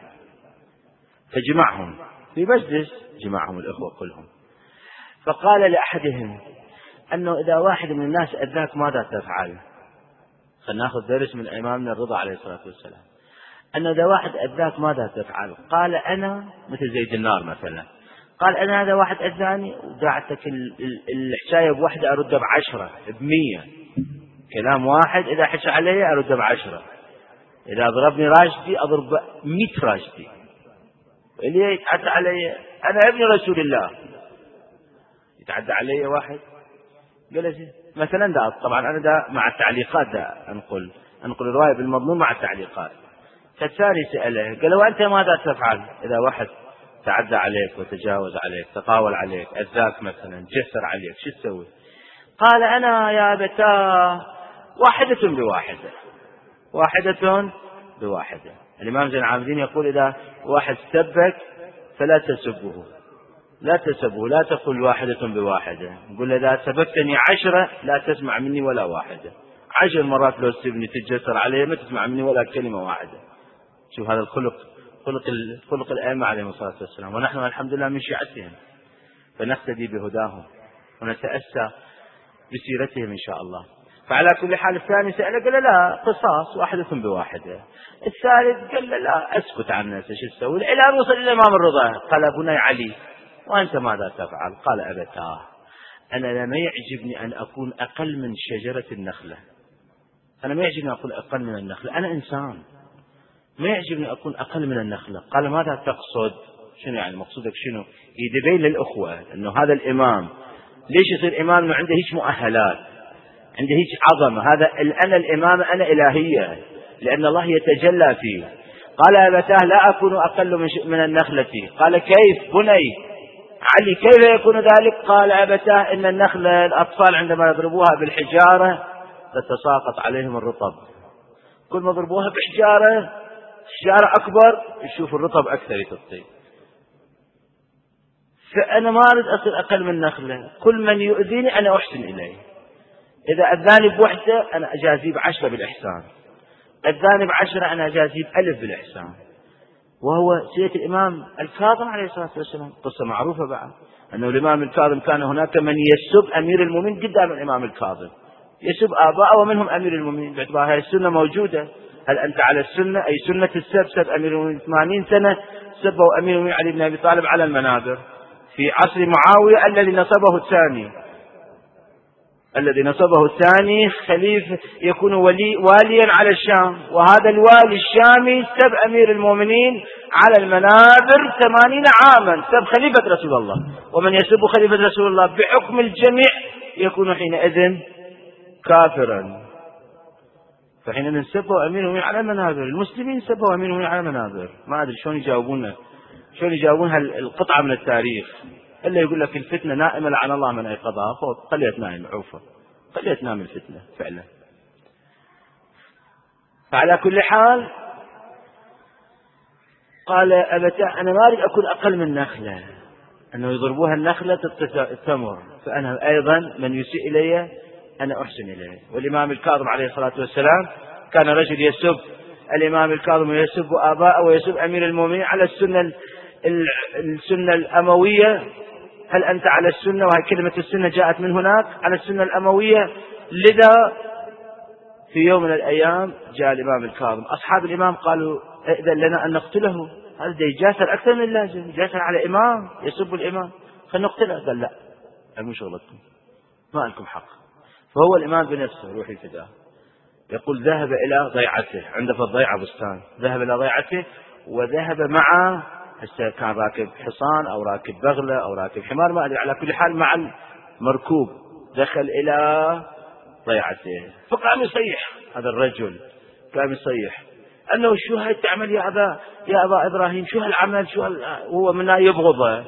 فجمعهم في مجلس، جمعهم الإخوة كلهم، فقال لأحدهم أنه إذا واحد من الناس أذاك ماذا تفعل؟ خلنا نأخذ درس من إمامنا الرضا عليه الصلاة والسلام، أنه إذا واحد أذاك ماذا تفعل؟ قال أنا مثل زيد النار مثلا، قال أنا هذا واحد أذاني ودعتك الحشاية بوحدة أرده ب10 ب100، كلام واحد إذا حش علي أرده ب10، إذا ضربني راشدي أضرب 100 راشدي، اللي يتعدى علي أنا ابن رسول الله، يتعدى علي واحد قال مثلا ده، طبعا أنا ده مع التعليقات، ده أنقل الرواية بالمضمون مع التعليقات. فالثاني سأله قال وأنت ماذا تفعل إذا واحد تعدى عليك وتجاوز عليك، تطاول عليك، أذاك مثلا، جسر عليك، شو تسوي؟ قال أنا يا أبتاه واحدة بواحدة، واحدة بواحدة. الإمام زين العابدين يقول إذا واحد سبك فلا تسبه، لا تسبه، لا تقل واحدة بواحدة، يقول إذا سبكتني 10 لا تسمع مني ولا واحدة، 10 مرات لو تسبني تتجسر علي ما تسمع مني ولا كلمة واحدة. شوف هذا الخلق، خلق الأئمة عليهم الصلاة والسلام، ونحن الحمد لله من شيعتهم، فنقتدي بهداهم ونتأسى بسيرتهم إن شاء الله. فعلى كل حال الثاني سأله قال لا قصاص واحدة بواحدة. الثالث قال لا أسكت عن الناس شو تسوي، إلى أن وصل الإمام الرضا قال بني علي وأنت ماذا تفعل؟ قال أبتاه أنا لم يعجبني أن أكون أقل من شجرة النخلة، أنا ما يعجبني أن أكون أقل من النخلة، أنا إنسان ما يعجبني أكون أقل من النخلة. قال ماذا تقصد؟ شنو يعني مقصودك شنو؟ يدبين للأخوة أنه هذا الإمام ليش يصير إمام؟ أنه عنده هيك مؤهلات، عنده هيك عظمة، هذا أنا الإمام أنا إلهية لأن الله يتجلى فيه. قال أبتاه لا أكون أقل من النخلة. قال كيف بني علي كيف يكون ذلك؟ قال أبتاه إن النخلة الأطفال عندما يضربوها بالحجارة تتساقط عليهم الرطب، كل ما ضربوها بحجارة الشجرة أكبر يشوف الرطب أكثر يتطيب. فأنا ما أريد أصير أقل من نخلة، كل من يؤذيني أنا أحسن إليه، إذا أذاني بوحدة أنا أجازيه ب10 بالإحسان، أذاني ب10 أنا أجازيه ب1000 بالإحسان. وهو سيرة الإمام الكاظم عليه الصلاة والسلام قصة معروفة بعد، أنه الإمام الكاظم كان هناك من يسب أمير المؤمنين قدام الإمام الكاظم، يسب آباء ومنهم أمير المؤمنين، باعتبار هذه السنة موجودة. هل أنت على السنة؟ أي سنة السب، سب أمير المؤمنين 80 سنة سبوا أمير المؤمنين علي بن أبي طالب على المنابر في عصر معاوية الذي نصبه الثاني خليفة يكون واليا على الشام، وهذا الوالي الشامي سب أمير المؤمنين على المنابر 80 عاما، سب خليفة رسول الله، ومن يسب خليفة رسول الله بحكم الجميع يكون حينئذ كافرا. فحينئذ سبوا أمير المؤمنين على المنابر، المسلمين سبوا أمير المؤمنين على المنابر، ما أدري شلون يجاوبونها القطعة من التاريخ، إلا يقول لك الفتنة نائمة لعن الله من أيقظها، خليت نائمة عوفة، خليت نام الفتنة فعلا. فعلى كل حال قال أبتاه أنا ما أريد أكون أقل من نخلة، أنه يضربوها النخلة التمر، فأنا أيضا من يسيء إلي أنا أحسن إليه. والإمام الكاظم عليه الصلاة والسلام كان رجل يسب الإمام الكاظم ويسب آباءه ويسب أمير المؤمنين على السنة الأموية. هل أنت على السنة؟ وهي كلمة السنة جاءت من هناك على السنة الأموية. لذا في يوم من الأيام جاء الإمام الكاظم، أصحاب الإمام قالوا ائذن لنا أن نقتله، هذا يجاسر أكثر من اللازم، يجاسر على إمام يسب الإمام، خلنا نقتله. قال لا مو شغلتكم، ما لكم حق. فهو الإمام بنفسه روح الفداء يقول ذهب إلى ضيعته، عنده في الضيعة بستان، ذهب إلى ضيعته وذهب مع كان راكب حصان أو راكب بغلة أو راكب حمار ما أدري، على كل حال مع المركوب دخل إلى ضيعته، فقام يصيح هذا الرجل، قام يصيح أنه شو هاي تعمل يا أبا إبراهيم، شو هالعمل، هو منا يبغضه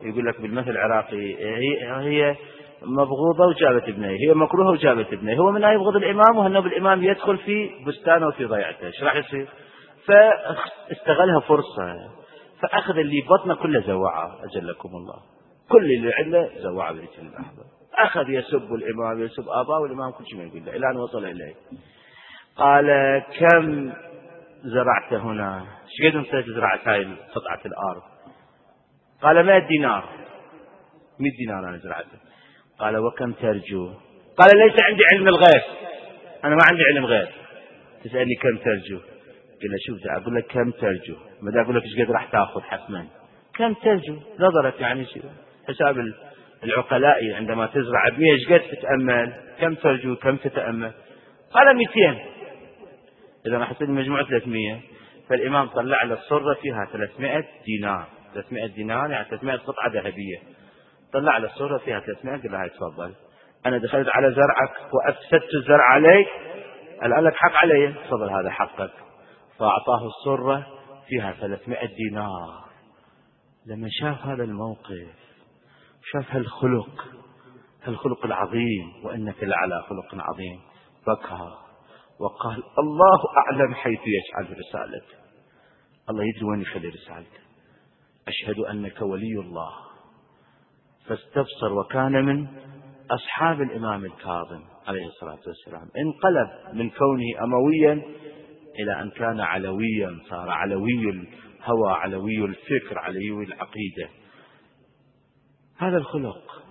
يقول لك بالمثل العراقي هي مبغوضة وجابت ابنيه، هي مكروهة وجابت ابنيه، هو من يبغض الإمام وهنه بالإمام يدخل في بستانه وفي ضيعته، ايش راح يصير؟ فاستغلها فرصة، فأخذ اللي بطنه كله زوعه، أجلكم الله، كل اللي عنده زوعه بريت اللحظة، أخذ يسب الإمام، يسب آباء، والإمام كل شيء ما يقول له إلى أن وصل إليه. قال كم زرعت هنا؟ ايش قد انت زرعت هاي قطعة الأرض؟ قال 100 دينار. 100 دينار أنا زرعته. قال وكم ترجو؟ قال ليس عندي علم الغيب، أنا ما عندي علم غيب، تسألني كم ترجو؟ قال شوف أقول لك كم ترجو، ما أقول لك ايش قد راح تأخذ حتما، كم ترجو؟ نظرت يعني حساب العقلاء عندما تزرع ب100 ايش قد تتأمل؟ كم ترجو كم تتأمل؟ قال 200. إذا راح تصير مجموعة 300. فالإمام طلع له الصرة فيها 300 دينار، 300 دينار يعني 300 قطعة ذهبية، طلع له الصرة فيها 300، قال له هاي تفضل، أنا دخلت على زرعك وأفسدت الزرع عليك، الآن لك حق علي، تفضل هذا حقك. فأعطاه الصرة فيها 300 دينار. لما شاف هذا الموقف، شاف هالخلق العظيم، وإنك لعلى خلق عظيم، بكى وقال الله أعلم حيث يجعل رسالته، الله يدري وين يخلي رسالته، أشهد أنك ولي الله. فاستبصر وكان من أصحاب الإمام الكاظم عليه الصلاة والسلام، انقلب من كونه أمويا إلى أن كان علويا، صار علوي الهوى، علوي الفكر، علوي العقيدة. هذا الخلق.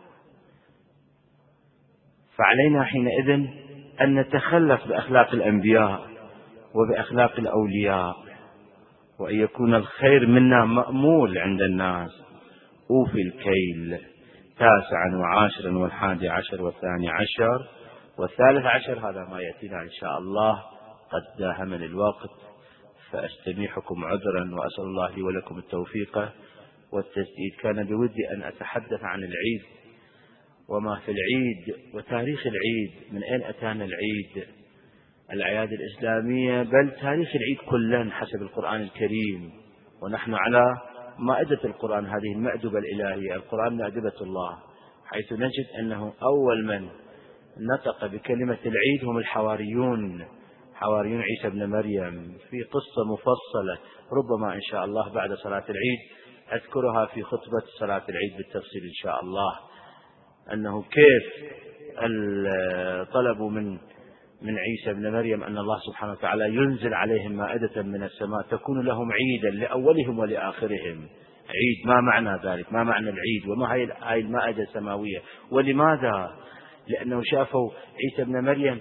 فعلينا حينئذ أن نتخلف بأخلاق الأنبياء وبأخلاق الأولياء، وأن يكون الخير منا مأمول عند الناس. أوفي الكيل 9 و10 و11 و12 و13، هذا ما يأتينا إن شاء الله، قد داهمني الوقت، فأستميحكم عذرا، وأسأل الله لي ولكم التوفيق والتسديد. كان بودي أن أتحدث عن العيد وما في العيد وتاريخ العيد، من أين أتانا العيد، الأعياد الإسلامية، بل تاريخ العيد كلا حسب القرآن الكريم. ونحن على مائدة القرآن، هذه المأدبة الإلهية، القرآن مأدبة الله، حيث نجد أنه أول من نطق بكلمة العيد هم الحواريون، حواريون عيسى بن مريم، في قصة مفصلة ربما إن شاء الله بعد صلاة العيد أذكرها في خطبة صلاة العيد بالتفصيل إن شاء الله، أنه كيف طلبوا من عيسى بن مريم أن الله سبحانه وتعالى ينزل عليهم مائدة من السماء تكون لهم عيدا لأولهم ولآخرهم. عيد، ما معنى ذلك؟ ما معنى العيد؟ وما هي المائدة السماوية؟ ولماذا؟ لأنه شافوا عيسى بن مريم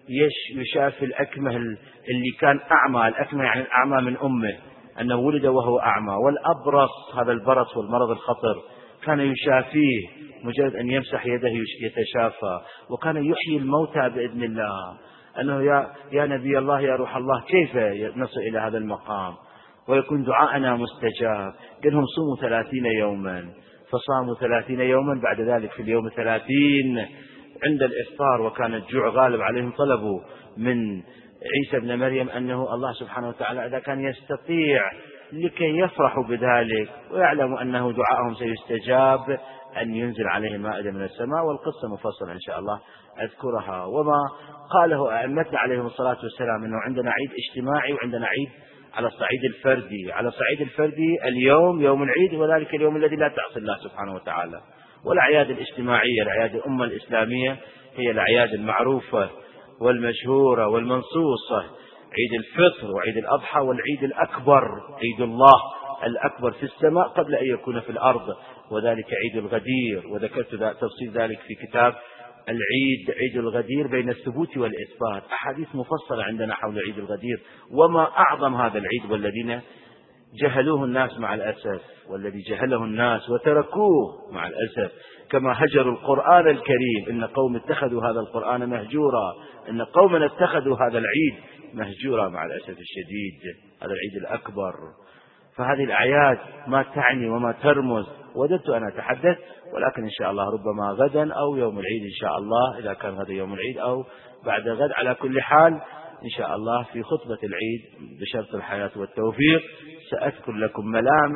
يشاف الأكمه اللي كان أعمى، الأكمه يعني الأعمى من أمه، أنه ولد وهو أعمى، والأبرص، هذا البرص والمرض الخطر، كان يشافيه، مجرد أن يمسح يده يتشافى، وكان يحيي الموتى بإذن الله، أنه يا نبي الله يا روح الله كيف نصل إلى هذا المقام ويكون دعاءنا مستجاب؟ قالهم صوموا 30 يوما، فصاموا 30 يوما، بعد ذلك في اليوم 30 عند الإفطار وكان الجوع غالب عليهم، طلبوا من عيسى بن مريم أنه الله سبحانه وتعالى إذا كان يستطيع لكي يفرحوا بذلك ويعلموا أنه دعاءهم سيستجاب أن ينزل عليهم مائدة من السماء. والقصة مفصلة إن شاء الله أذكرها. وما قاله أئمتنا عليهم الصلاة والسلام أنه عندنا عيد اجتماعي وعندنا عيد على الصعيد الفردي. على الصعيد الفردي اليوم يوم العيد، وذلك اليوم الذي لا تعصي الله سبحانه وتعالى. والأعياد الاجتماعية، الأعياد الأمة الإسلامية، هي الأعياد المعروفة والمشهورة والمنصوصة، عيد الفطر وعيد الأضحى والعيد الأكبر، عيد الله الأكبر في السماء قبل أن يكون في الأرض، وذلك عيد الغدير، وذكرت تفصيل ذلك في كتاب العيد، عيد الغدير بين الثبوت والإثبات، أحاديث مفصلة عندنا حول عيد الغدير. وما أعظم هذا العيد والذين جهلوه الناس مع الأسف، والذي جهله الناس وتركوه مع الأسف، كما هجروا القرآن الكريم، إن قوم اتخذوا هذا القرآن مهجورا، إن قوما اتخذوا هذا العيد مهجورا مع الأسف الشديد، هذا العيد الأكبر. فهذه الأعياد ما تعني وما ترمز. وددت أن أتحدث، ولكن إن شاء الله ربما غدا أو يوم العيد إن شاء الله، إذا كان غدا يوم العيد أو بعد غد، على كل حال إن شاء الله في خطبة العيد بشرط الحياة والتوفيق سأذكر لكم ملامح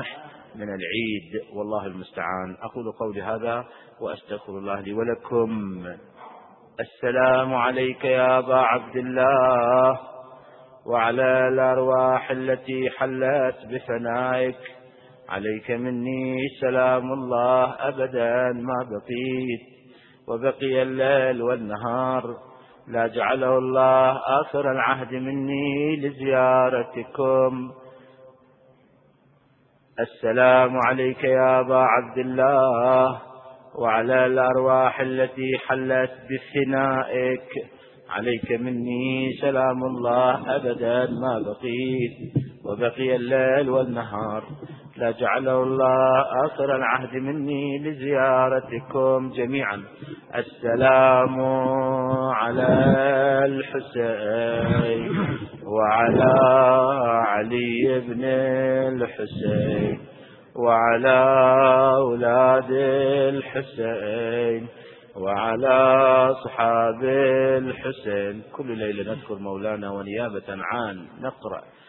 من العيد، والله المستعان. أقول قولي هذا وأستغفر الله لي ولكم. السلام عليك يا أبا عبد الله وعلى الأرواح التي حلت بفنائك، عليك مني سلام الله أبدا ما بقيت، وبقي الليل والنهار، لا جعله الله آخر العهد مني لزيارتكم. السلام عليك يا أبا عبد الله وعلى الأرواح التي حلت بفنائك، عليك مني سلام الله أبدا ما بقيت، وبقي الليل والنهار، لا جعله الله آخر العهد مني لزيارتكم جميعا. السلام على الحسين وعلى علي بن الحسين وعلى أولاد الحسين وعلى أصحاب الحسين. كل ليلة نذكر مولانا ونيابة عن نقرأ